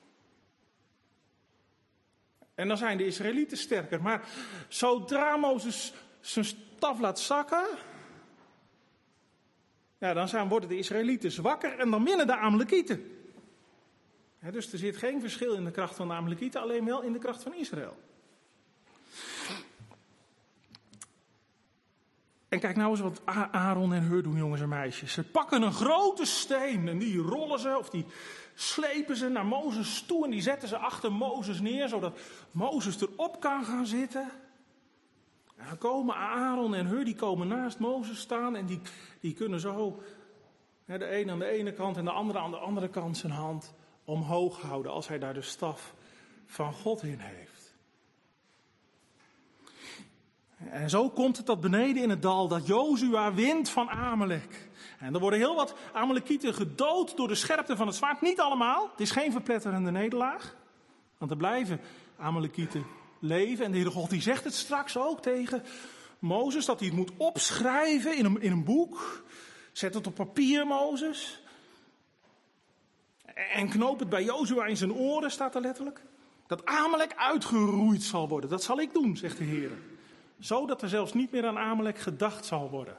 [SPEAKER 1] En dan zijn de Israëlieten sterker. Maar zodra Mozes zijn staf laat zakken, ja, dan zijn, worden de Israëlieten zwakker en dan winnen de Amalekieten. Ja, dus er zit geen verschil in de kracht van de Amalekieten, alleen wel in de kracht van Israël. En kijk nou eens wat Aaron en Hur doen, jongens en meisjes. Ze pakken een grote steen en die rollen ze of die slepen ze naar Mozes toe en die zetten ze achter Mozes neer, zodat Mozes erop kan gaan zitten. En dan komen Aaron en Hur, die komen naast Mozes staan en die, die kunnen zo, hè, de een aan de ene kant en de andere aan de andere kant zijn hand omhoog houden als hij daar de staf van God in heeft. En zo komt het dat beneden in het dal dat Jozua wint van Amalek. En er worden heel wat Amalekieten gedood door de scherpte van het zwaard. Niet allemaal, het is geen verpletterende nederlaag. Want er blijven Amalekieten leven. En de Heere God die zegt het straks ook tegen Mozes, dat hij het moet opschrijven in een, in een boek. Zet het op papier, Mozes. En knoop het bij Jozua in zijn oren, staat er letterlijk. Dat Amalek uitgeroeid zal worden. Dat zal ik doen, zegt de Heer. Zodat er zelfs niet meer aan Amalek gedacht zal worden.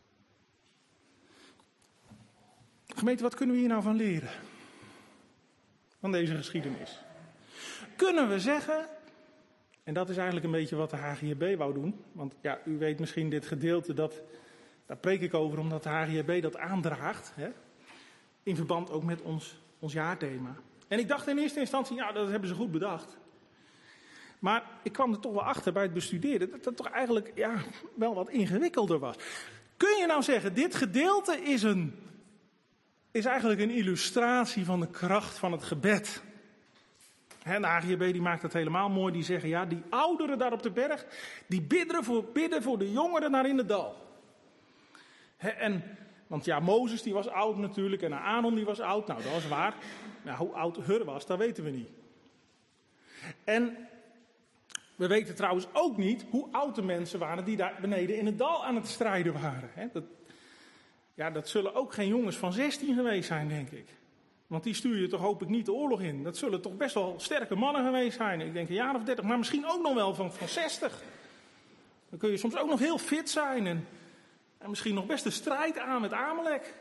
[SPEAKER 1] Gemeente, wat kunnen we hier nou van leren? Van deze geschiedenis. Kunnen we zeggen, en dat is eigenlijk een beetje wat de H G J B wou doen. Want ja, u weet misschien dit gedeelte, dat, daar preek ik over omdat de H G J B dat aandraagt. Hè? In verband ook met ons, ons jaarthema. En ik dacht in eerste instantie, ja, dat hebben ze goed bedacht. Maar ik kwam er toch wel achter bij het bestuderen dat het toch eigenlijk ja, wel wat ingewikkelder was. Kun je nou zeggen, dit gedeelte is, een, is eigenlijk een illustratie van de kracht van het gebed. En de H G J B die maakt dat helemaal mooi. Die zeggen, ja, die ouderen daar op de berg, die bidden voor, bidden voor de jongeren daar in het dal. He, en, want ja, Mozes die was oud natuurlijk en Aaron die was oud. Nou, dat was waar. Nou, hoe oud Hur was, dat weten we niet. En we weten trouwens ook niet hoe oud de mensen waren die daar beneden in het dal aan het strijden waren. He, dat, ja, dat zullen ook geen jongens van zestien geweest zijn, denk ik. Want die stuur je toch hoop ik niet de oorlog in. Dat zullen toch best wel sterke mannen geweest zijn. Ik denk een jaar of dertig, maar misschien ook nog wel van, van zestig. Dan kun je soms ook nog heel fit zijn. En, en misschien nog best de strijd aan met Amalek.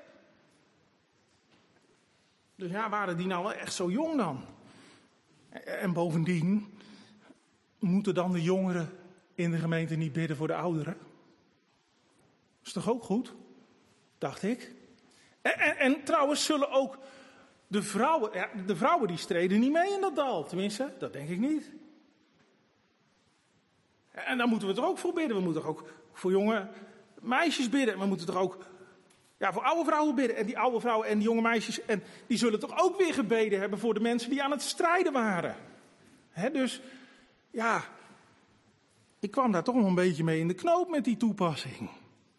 [SPEAKER 1] Dus ja, waren die nou wel echt zo jong dan? En bovendien, moeten dan de jongeren in de gemeente niet bidden voor de ouderen? Dat is toch ook goed? Dacht ik. En, en, en trouwens zullen ook de vrouwen, ja, de vrouwen die streden niet mee in dat dal. Tenminste, dat denk ik niet. En daar moeten we toch ook voor bidden. We moeten toch ook voor jonge meisjes bidden. We moeten toch ook ja, voor oude vrouwen bidden. En die oude vrouwen en die jonge meisjes, en die zullen toch ook weer gebeden hebben voor de mensen die aan het strijden waren. He, dus ja, ik kwam daar toch nog een beetje mee in de knoop met die toepassing.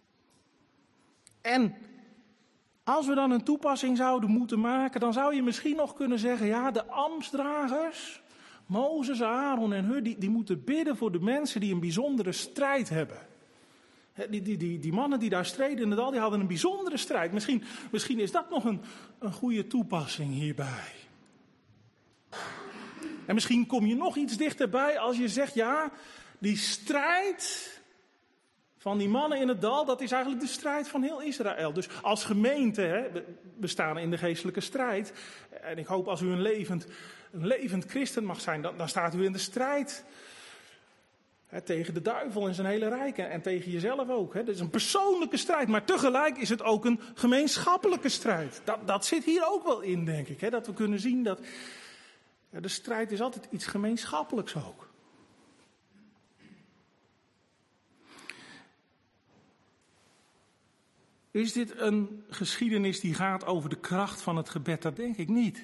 [SPEAKER 1] En als we dan een toepassing zouden moeten maken, dan zou je misschien nog kunnen zeggen, ja, de ambtsdragers, Mozes, Aaron en Hur, die, die moeten bidden voor de mensen die een bijzondere strijd hebben. Die, die, die, die mannen die daar streden in het dal, die hadden een bijzondere strijd. Misschien, misschien is dat nog een, een goede toepassing hierbij. En misschien kom je nog iets dichterbij als je zegt, ja, die strijd van die mannen in het dal, dat is eigenlijk de strijd van heel Israël. Dus als gemeente, hè, we staan in de geestelijke strijd. En ik hoop als u een levend, een levend christen mag zijn, dan, dan staat u in de strijd. Hè, tegen de duivel en zijn hele rijk en, en tegen jezelf ook. Hè. Dat is een persoonlijke strijd, maar tegelijk is het ook een gemeenschappelijke strijd. Dat, dat zit hier ook wel in, denk ik. Hè, dat we kunnen zien dat ja, de strijd is altijd iets gemeenschappelijks ook. Is dit een geschiedenis die gaat over de kracht van het gebed? Dat denk ik niet.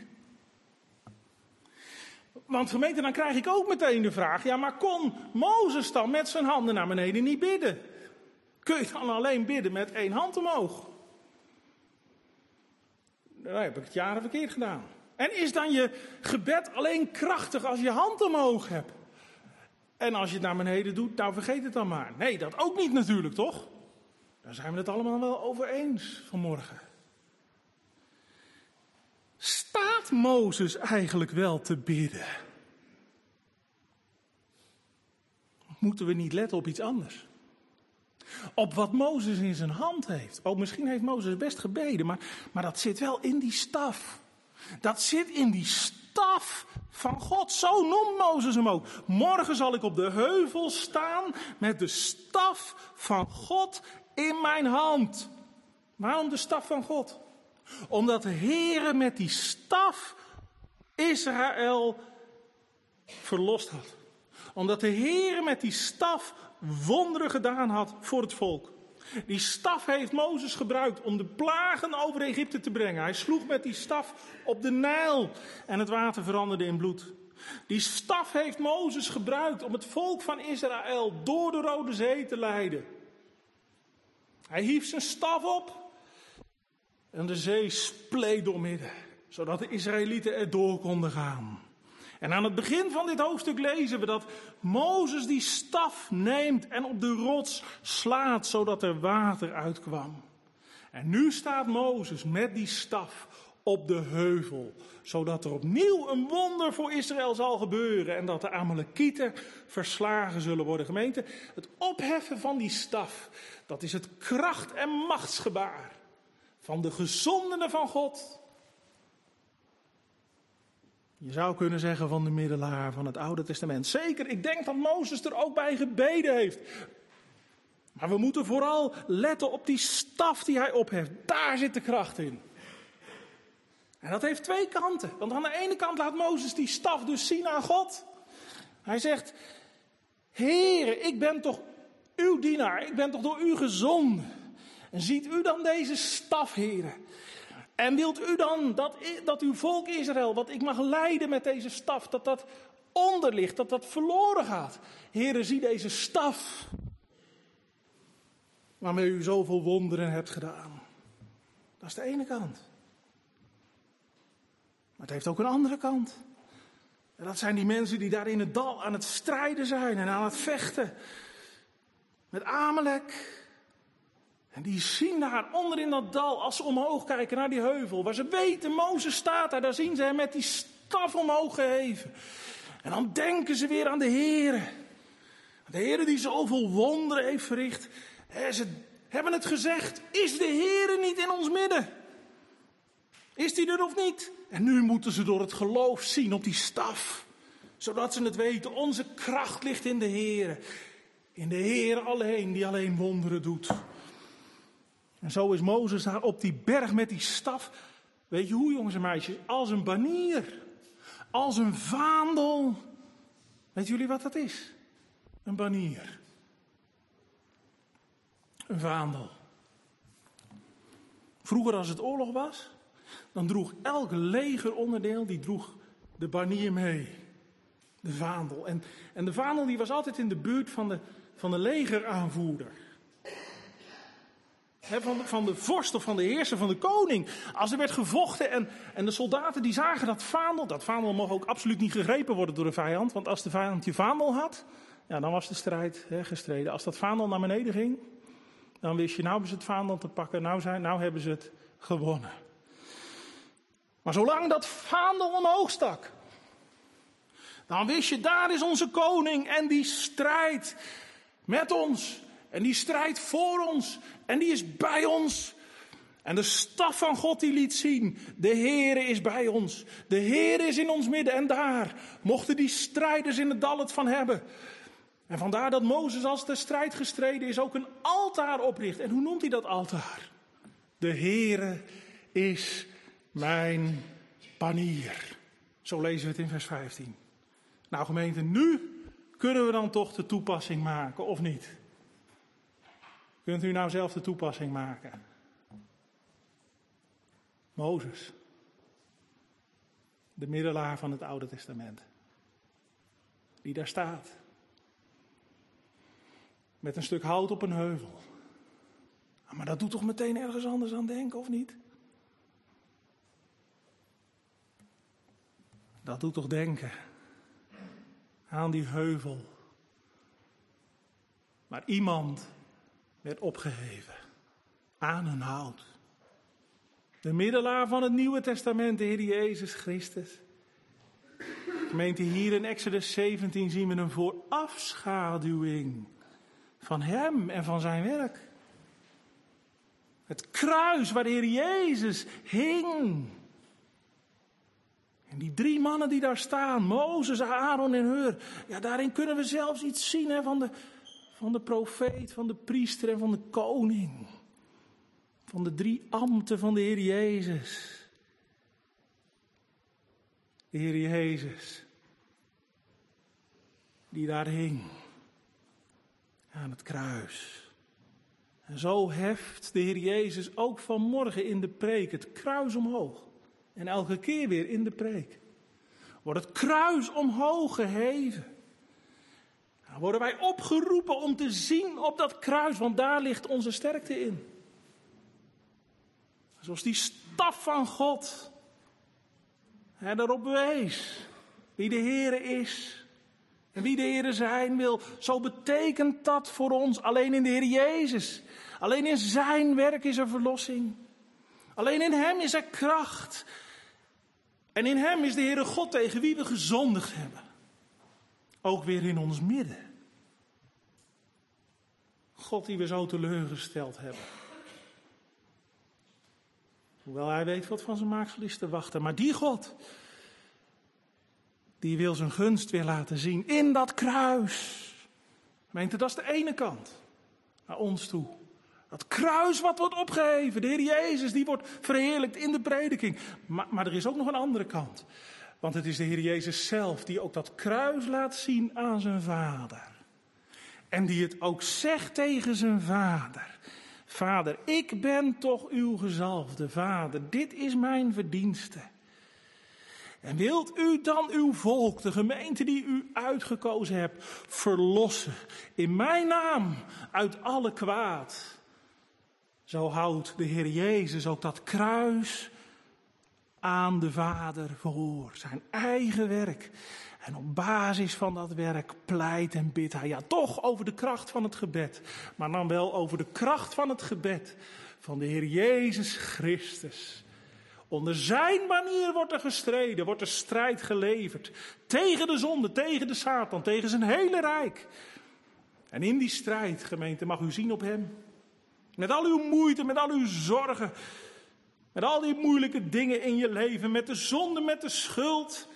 [SPEAKER 1] Want gemeente, dan krijg ik ook meteen de vraag, ja, maar kon Mozes dan met zijn handen naar beneden niet bidden? Kun je dan alleen bidden met één hand omhoog? Nou, heb ik het jaren verkeerd gedaan. En is dan je gebed alleen krachtig als je hand omhoog hebt? En als je het naar beneden doet, nou vergeet het dan maar. Nee, dat ook niet natuurlijk, toch? Daar zijn we het allemaal wel over eens vanmorgen. Staat Mozes eigenlijk wel te bidden? Moeten we niet letten op iets anders? Op wat Mozes in zijn hand heeft. Oh, misschien heeft Mozes best gebeden, maar, maar dat zit wel in die staf. Dat zit in die staf van God. Zo noemt Mozes hem ook. Morgen zal ik op de heuvel staan met de staf van God in mijn hand. Waarom de staf van God? Omdat de Heere met die staf Israël verlost had. Omdat de Heere met die staf wonderen gedaan had voor het volk. Die staf heeft Mozes gebruikt om de plagen over Egypte te brengen. Hij sloeg met die staf op de Nijl en het water veranderde in bloed. Die staf heeft Mozes gebruikt om het volk van Israël door de Rode Zee te leiden. Hij hief zijn staf op en de zee spleet doormidden, zodat de Israëlieten erdoor konden gaan. En aan het begin van dit hoofdstuk lezen we dat Mozes die staf neemt en op de rots slaat, zodat er water uitkwam. En nu staat Mozes met die staf op de heuvel, zodat er opnieuw een wonder voor Israël zal gebeuren en dat de Amalekieten verslagen zullen worden. Gemeente, het opheffen van die staf, dat is het kracht- en machtsgebaar van de gezondenen van God. Je zou kunnen zeggen van de middelaar van het Oude Testament. Zeker, ik denk dat Mozes er ook bij gebeden heeft. Maar we moeten vooral letten op die staf die hij opheft. Daar zit de kracht in. En dat heeft twee kanten. Want aan de ene kant laat Mozes die staf dus zien aan God. Hij zegt, Heere, ik ben toch uw dienaar. Ik ben toch door u gezonden. En ziet u dan deze staf, Heere? En wilt u dan dat, dat uw volk Israël, wat ik mag leiden met deze staf, dat dat onder ligt, dat dat verloren gaat? Heere, zie deze staf, waarmee u zoveel wonderen hebt gedaan. Dat is de ene kant. Maar het heeft ook een andere kant. En dat zijn die mensen die daar in het dal aan het strijden zijn en aan het vechten. Met Amalek. En die zien daar onder in dat dal, als ze omhoog kijken naar die heuvel, waar ze weten, Mozes staat daar, daar zien ze hem met die staf omhoog geheven. En dan denken ze weer aan de Heere. De Heere die zoveel wonderen heeft verricht. Ze hebben het gezegd, is de Heere niet in ons midden? Is die er of niet? En nu moeten ze door het geloof zien op die staf. Zodat ze het weten, onze kracht ligt in de Heere. In de Heere alleen, die alleen wonderen doet. En zo is Mozes daar op die berg met die staf. Weet je hoe, jongens en meisjes? Als een banier. Als een vaandel. Weet jullie wat dat is? Een banier. Een vaandel. Vroeger als het oorlog was, dan droeg elk legeronderdeel, die droeg de banier mee. De vaandel. En, en de vaandel die was altijd in de buurt van de, van de legeraanvoerder. He, van, de, van de vorst of van de heerser, van de koning. Als er werd gevochten en, en de soldaten die zagen dat vaandel. Dat vaandel mocht ook absoluut niet gegrepen worden door de vijand. Want als de vijand je vaandel had, ja, dan was de strijd he, gestreden. Als dat vaandel naar beneden ging, dan wist je, nou hebben ze het vaandel te pakken. Nou, zijn, nou hebben ze het gewonnen. Maar zolang dat vaandel omhoog stak, dan wist je, daar is onze koning en die strijdt met ons. En die strijdt voor ons. En die is bij ons. En de staf van God die liet zien, de Heere is bij ons. De Heere is in ons midden. En daar mochten die strijders in het dal het van hebben. En vandaar dat Mozes, als de strijd gestreden is, ook een altaar opricht. En hoe noemt hij dat altaar? De Heere is mijn banier. Zo lezen we het in vers vijftien. Nou gemeente, nu kunnen we dan toch de toepassing maken, of niet? Kunt u nou zelf de toepassing maken? Mozes. De middelaar van het Oude Testament. Die daar staat. Met een stuk hout op een heuvel. Maar dat doet toch meteen ergens anders aan denken, of niet? Dat doet toch denken aan die heuvel. Maar iemand werd opgeheven aan een hout. De middelaar van het Nieuwe Testament, de Heer Jezus Christus. Gemeente, hier in Exodus zeventien zien we een voorafschaduwing van hem en van zijn werk. Het kruis waar de Heer Jezus hing. En die drie mannen die daar staan, Mozes, Aaron en Hur. Ja, daarin kunnen we zelfs iets zien hè, van, de, van de profeet, van de priester en van de koning. Van de drie ambten van de Heer Jezus. De Heer Jezus. Die daar hing. Aan het kruis. En zo heft de Heer Jezus ook vanmorgen in de preek het kruis omhoog. En elke keer weer in de preek. Wordt het kruis omhoog geheven. Dan worden wij opgeroepen om te zien op dat kruis. Want daar ligt onze sterkte in. Zoals die staf van God. Hè, daarop wees. Wie de Heere is. En wie de Heere zijn wil. Zo betekent dat voor ons alleen in de Heer Jezus. Alleen in zijn werk is er verlossing. Alleen in hem is er kracht. En in hem is de Heere God tegen wie we gezondigd hebben. Ook weer in ons midden. God die we zo teleurgesteld hebben. Hoewel hij weet wat van zijn maaksel is te wachten. Maar die God, die wil zijn gunst weer laten zien in dat kruis. Gemeente, dat is de ene kant. Naar ons toe. Dat kruis wat wordt opgeheven. De Heer Jezus die wordt verheerlijkt in de prediking. Maar, maar er is ook nog een andere kant. Want het is de Heer Jezus zelf die ook dat kruis laat zien aan zijn Vader. En die het ook zegt tegen zijn Vader. Vader, ik ben toch uw gezalfde Vader. Dit is mijn verdienste. En wilt u dan uw volk, de gemeente die u uitgekozen hebt, verlossen. In mijn naam uit alle kwaad. Zo houdt de Heer Jezus ook dat kruis aan de Vader voor. Zijn eigen werk. En op basis van dat werk pleit en bidt hij. Ja, toch over de kracht van het gebed. Maar dan wel over de kracht van het gebed van de Heer Jezus Christus. Onder zijn manier wordt er gestreden, wordt er strijd geleverd. Tegen de zonde, tegen de Satan, tegen zijn hele rijk. En in die strijd, gemeente, mag u zien op hem. Met al uw moeite, met al uw zorgen. Met al die moeilijke dingen in je leven. Met de zonde, met de schuld.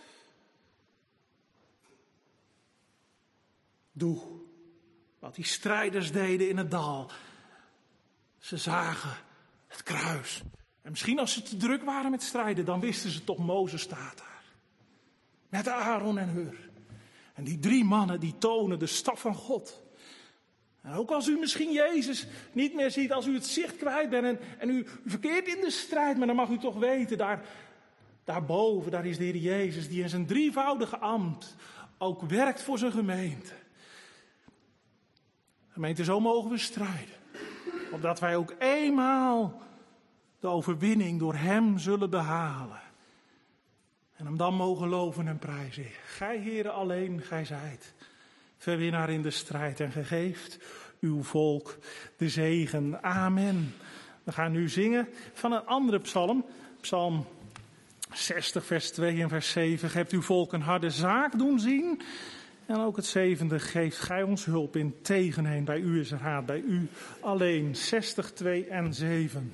[SPEAKER 1] Doe wat die strijders deden in het dal. Ze zagen het kruis. En misschien als ze te druk waren met strijden, dan wisten ze toch, Mozes staat daar. Met Aaron en Hur. En die drie mannen die tonen de staf van God. En ook als u misschien Jezus niet meer ziet, als u het zicht kwijt bent en, en u verkeert in de strijd, maar dan mag u toch weten, daar, daarboven, daar is de Heer Jezus die in zijn drievoudige ambt ook werkt voor zijn gemeente. Gemeente, zo mogen we strijden. Opdat wij ook eenmaal de overwinning door hem zullen behalen. En hem dan mogen loven en prijzen. Gij, Heere, alleen, gij zijt verwinnaar in de strijd en gegeeft uw volk de zegen. Amen. We gaan nu zingen van een andere psalm. Psalm zestig, vers twee en vers zeven. Hebt uw volk een harde zaak doen zien. En ook het zevende, geeft gij ons hulp in tegenheen. Bij u is er raad, bij u alleen. zestig, twee en zeven.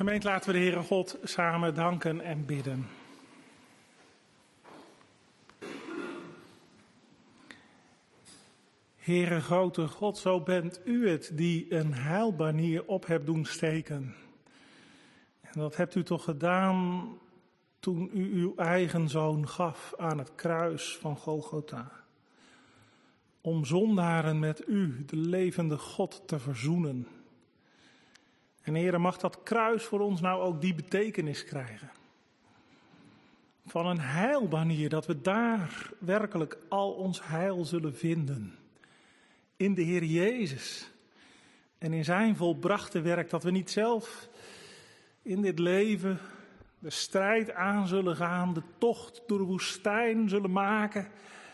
[SPEAKER 1] Gemeente, laten we de Heere God samen danken en bidden. Heere grote God, zo bent u het die een heilbanier op hebt doen steken. En dat hebt u toch gedaan toen u uw eigen zoon gaf aan het kruis van Golgotha. Om zondaren met u, de levende God, te verzoenen. En Heere, mag dat kruis voor ons nou ook die betekenis krijgen. Van een heilbanier, dat we daar werkelijk al ons heil zullen vinden. In de Heer Jezus. En in zijn volbrachte werk, dat we niet zelf in dit leven de strijd aan zullen gaan, de tocht door de woestijn zullen maken.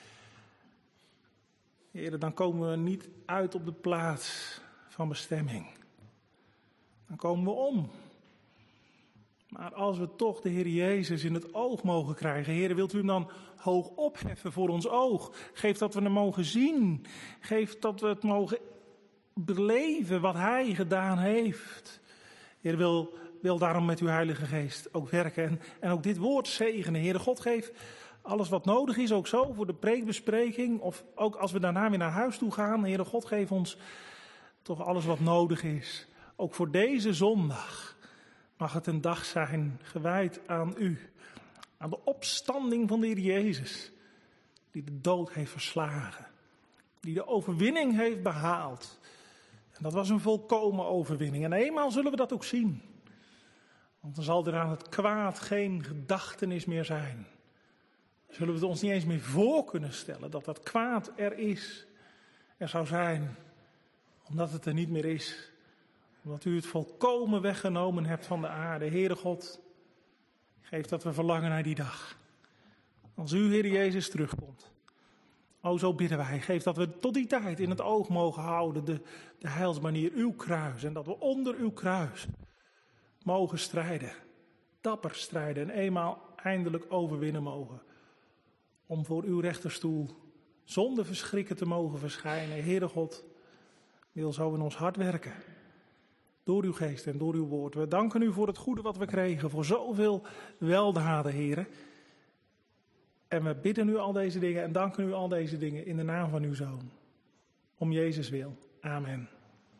[SPEAKER 1] Heere, dan komen we niet uit op de plaats van bestemming. Dan komen we om. Maar als we toch de Heer Jezus in het oog mogen krijgen, Heer, wilt u hem dan hoog opheffen voor ons oog? Geef dat we hem mogen zien. Geef dat we het mogen beleven wat hij gedaan heeft. Heer, wil, wil daarom met uw Heilige Geest ook werken en, en ook dit woord zegenen. Heer, God geeft alles wat nodig is, ook zo voor de preekbespreking. Of ook als we daarna weer naar huis toe gaan. Heer, God geeft ons toch alles wat nodig is. Ook voor deze zondag mag het een dag zijn gewijd aan u. Aan de opstanding van de Heer Jezus. Die de dood heeft verslagen. Die de overwinning heeft behaald. En dat was een volkomen overwinning. En eenmaal zullen we dat ook zien. Want dan zal er aan het kwaad geen gedachtenis meer zijn. Dan zullen we het ons niet eens meer voor kunnen stellen dat dat kwaad er is. Er zou zijn. Omdat het er niet meer is. Omdat u het volkomen weggenomen hebt van de aarde. Heere God, geef dat we verlangen naar die dag. Als u, Heer Jezus, terugkomt. O, zo bidden wij. Geef dat we tot die tijd in het oog mogen houden. De, de heilsbanier, uw kruis. En dat we onder uw kruis mogen strijden. Dapper strijden. En eenmaal eindelijk overwinnen mogen. Om voor uw rechterstoel zonder verschrikken te mogen verschijnen. Heere God, wil zo in ons hart werken. Door uw geest en door uw woord. We danken u voor het goede wat we kregen. Voor zoveel weldaden, heren. En we bidden u al deze dingen en danken u al deze dingen in de naam van uw Zoon. Om Jezus wil. Amen.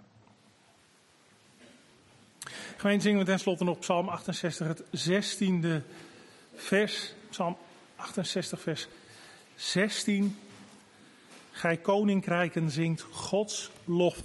[SPEAKER 1] Gemeente, zingen we tenslotte nog Psalm achtenzestig, het zestiende vers. Psalm achtenzestig, vers zestien. Gij koninkrijken zingt Gods lof.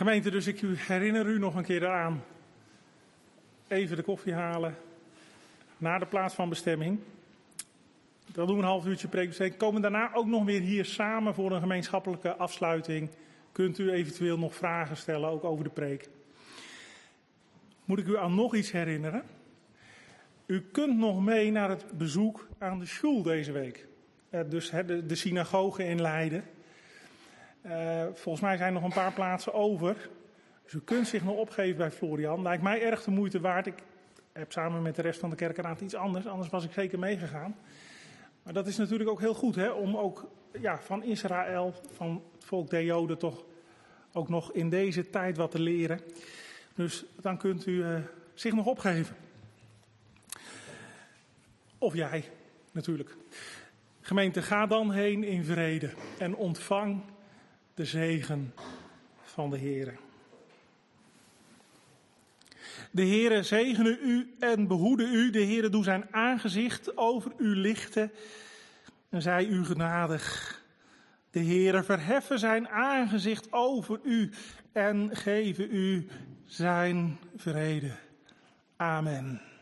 [SPEAKER 1] Gemeente, dus ik herinner u nog een keer aan. Even de koffie halen. Naar de plaats van bestemming. Dan doen we een half uurtje preekbespreking. Komen daarna ook nog weer hier samen voor een gemeenschappelijke afsluiting. Kunt u eventueel nog vragen stellen, ook over de preek. Moet ik u aan nog iets herinneren? U kunt nog mee naar het bezoek aan de school deze week. Uh, dus he, de, de synagoge in Leiden. Uh, volgens mij zijn er nog een paar plaatsen over. Dus u kunt zich nog opgeven bij Florian. Lijkt mij erg de moeite waard. Ik heb samen met de rest van de kerkenraad iets anders. Anders was ik zeker meegegaan. Maar dat is natuurlijk ook heel goed, hè, om ook ja, van Israël, van het volk der Joden, toch ook nog in deze tijd wat te leren. Dus dan kunt u uh, zich nog opgeven. Of jij, natuurlijk. Gemeente, ga dan heen in vrede en ontvang de zegen van de Heere. De Heere zegene u en behoede u. De Heere doe zijn aangezicht over u lichten en zij u genadig. De Heere verheffen zijn aangezicht over u en geven u zijn vrede. Amen.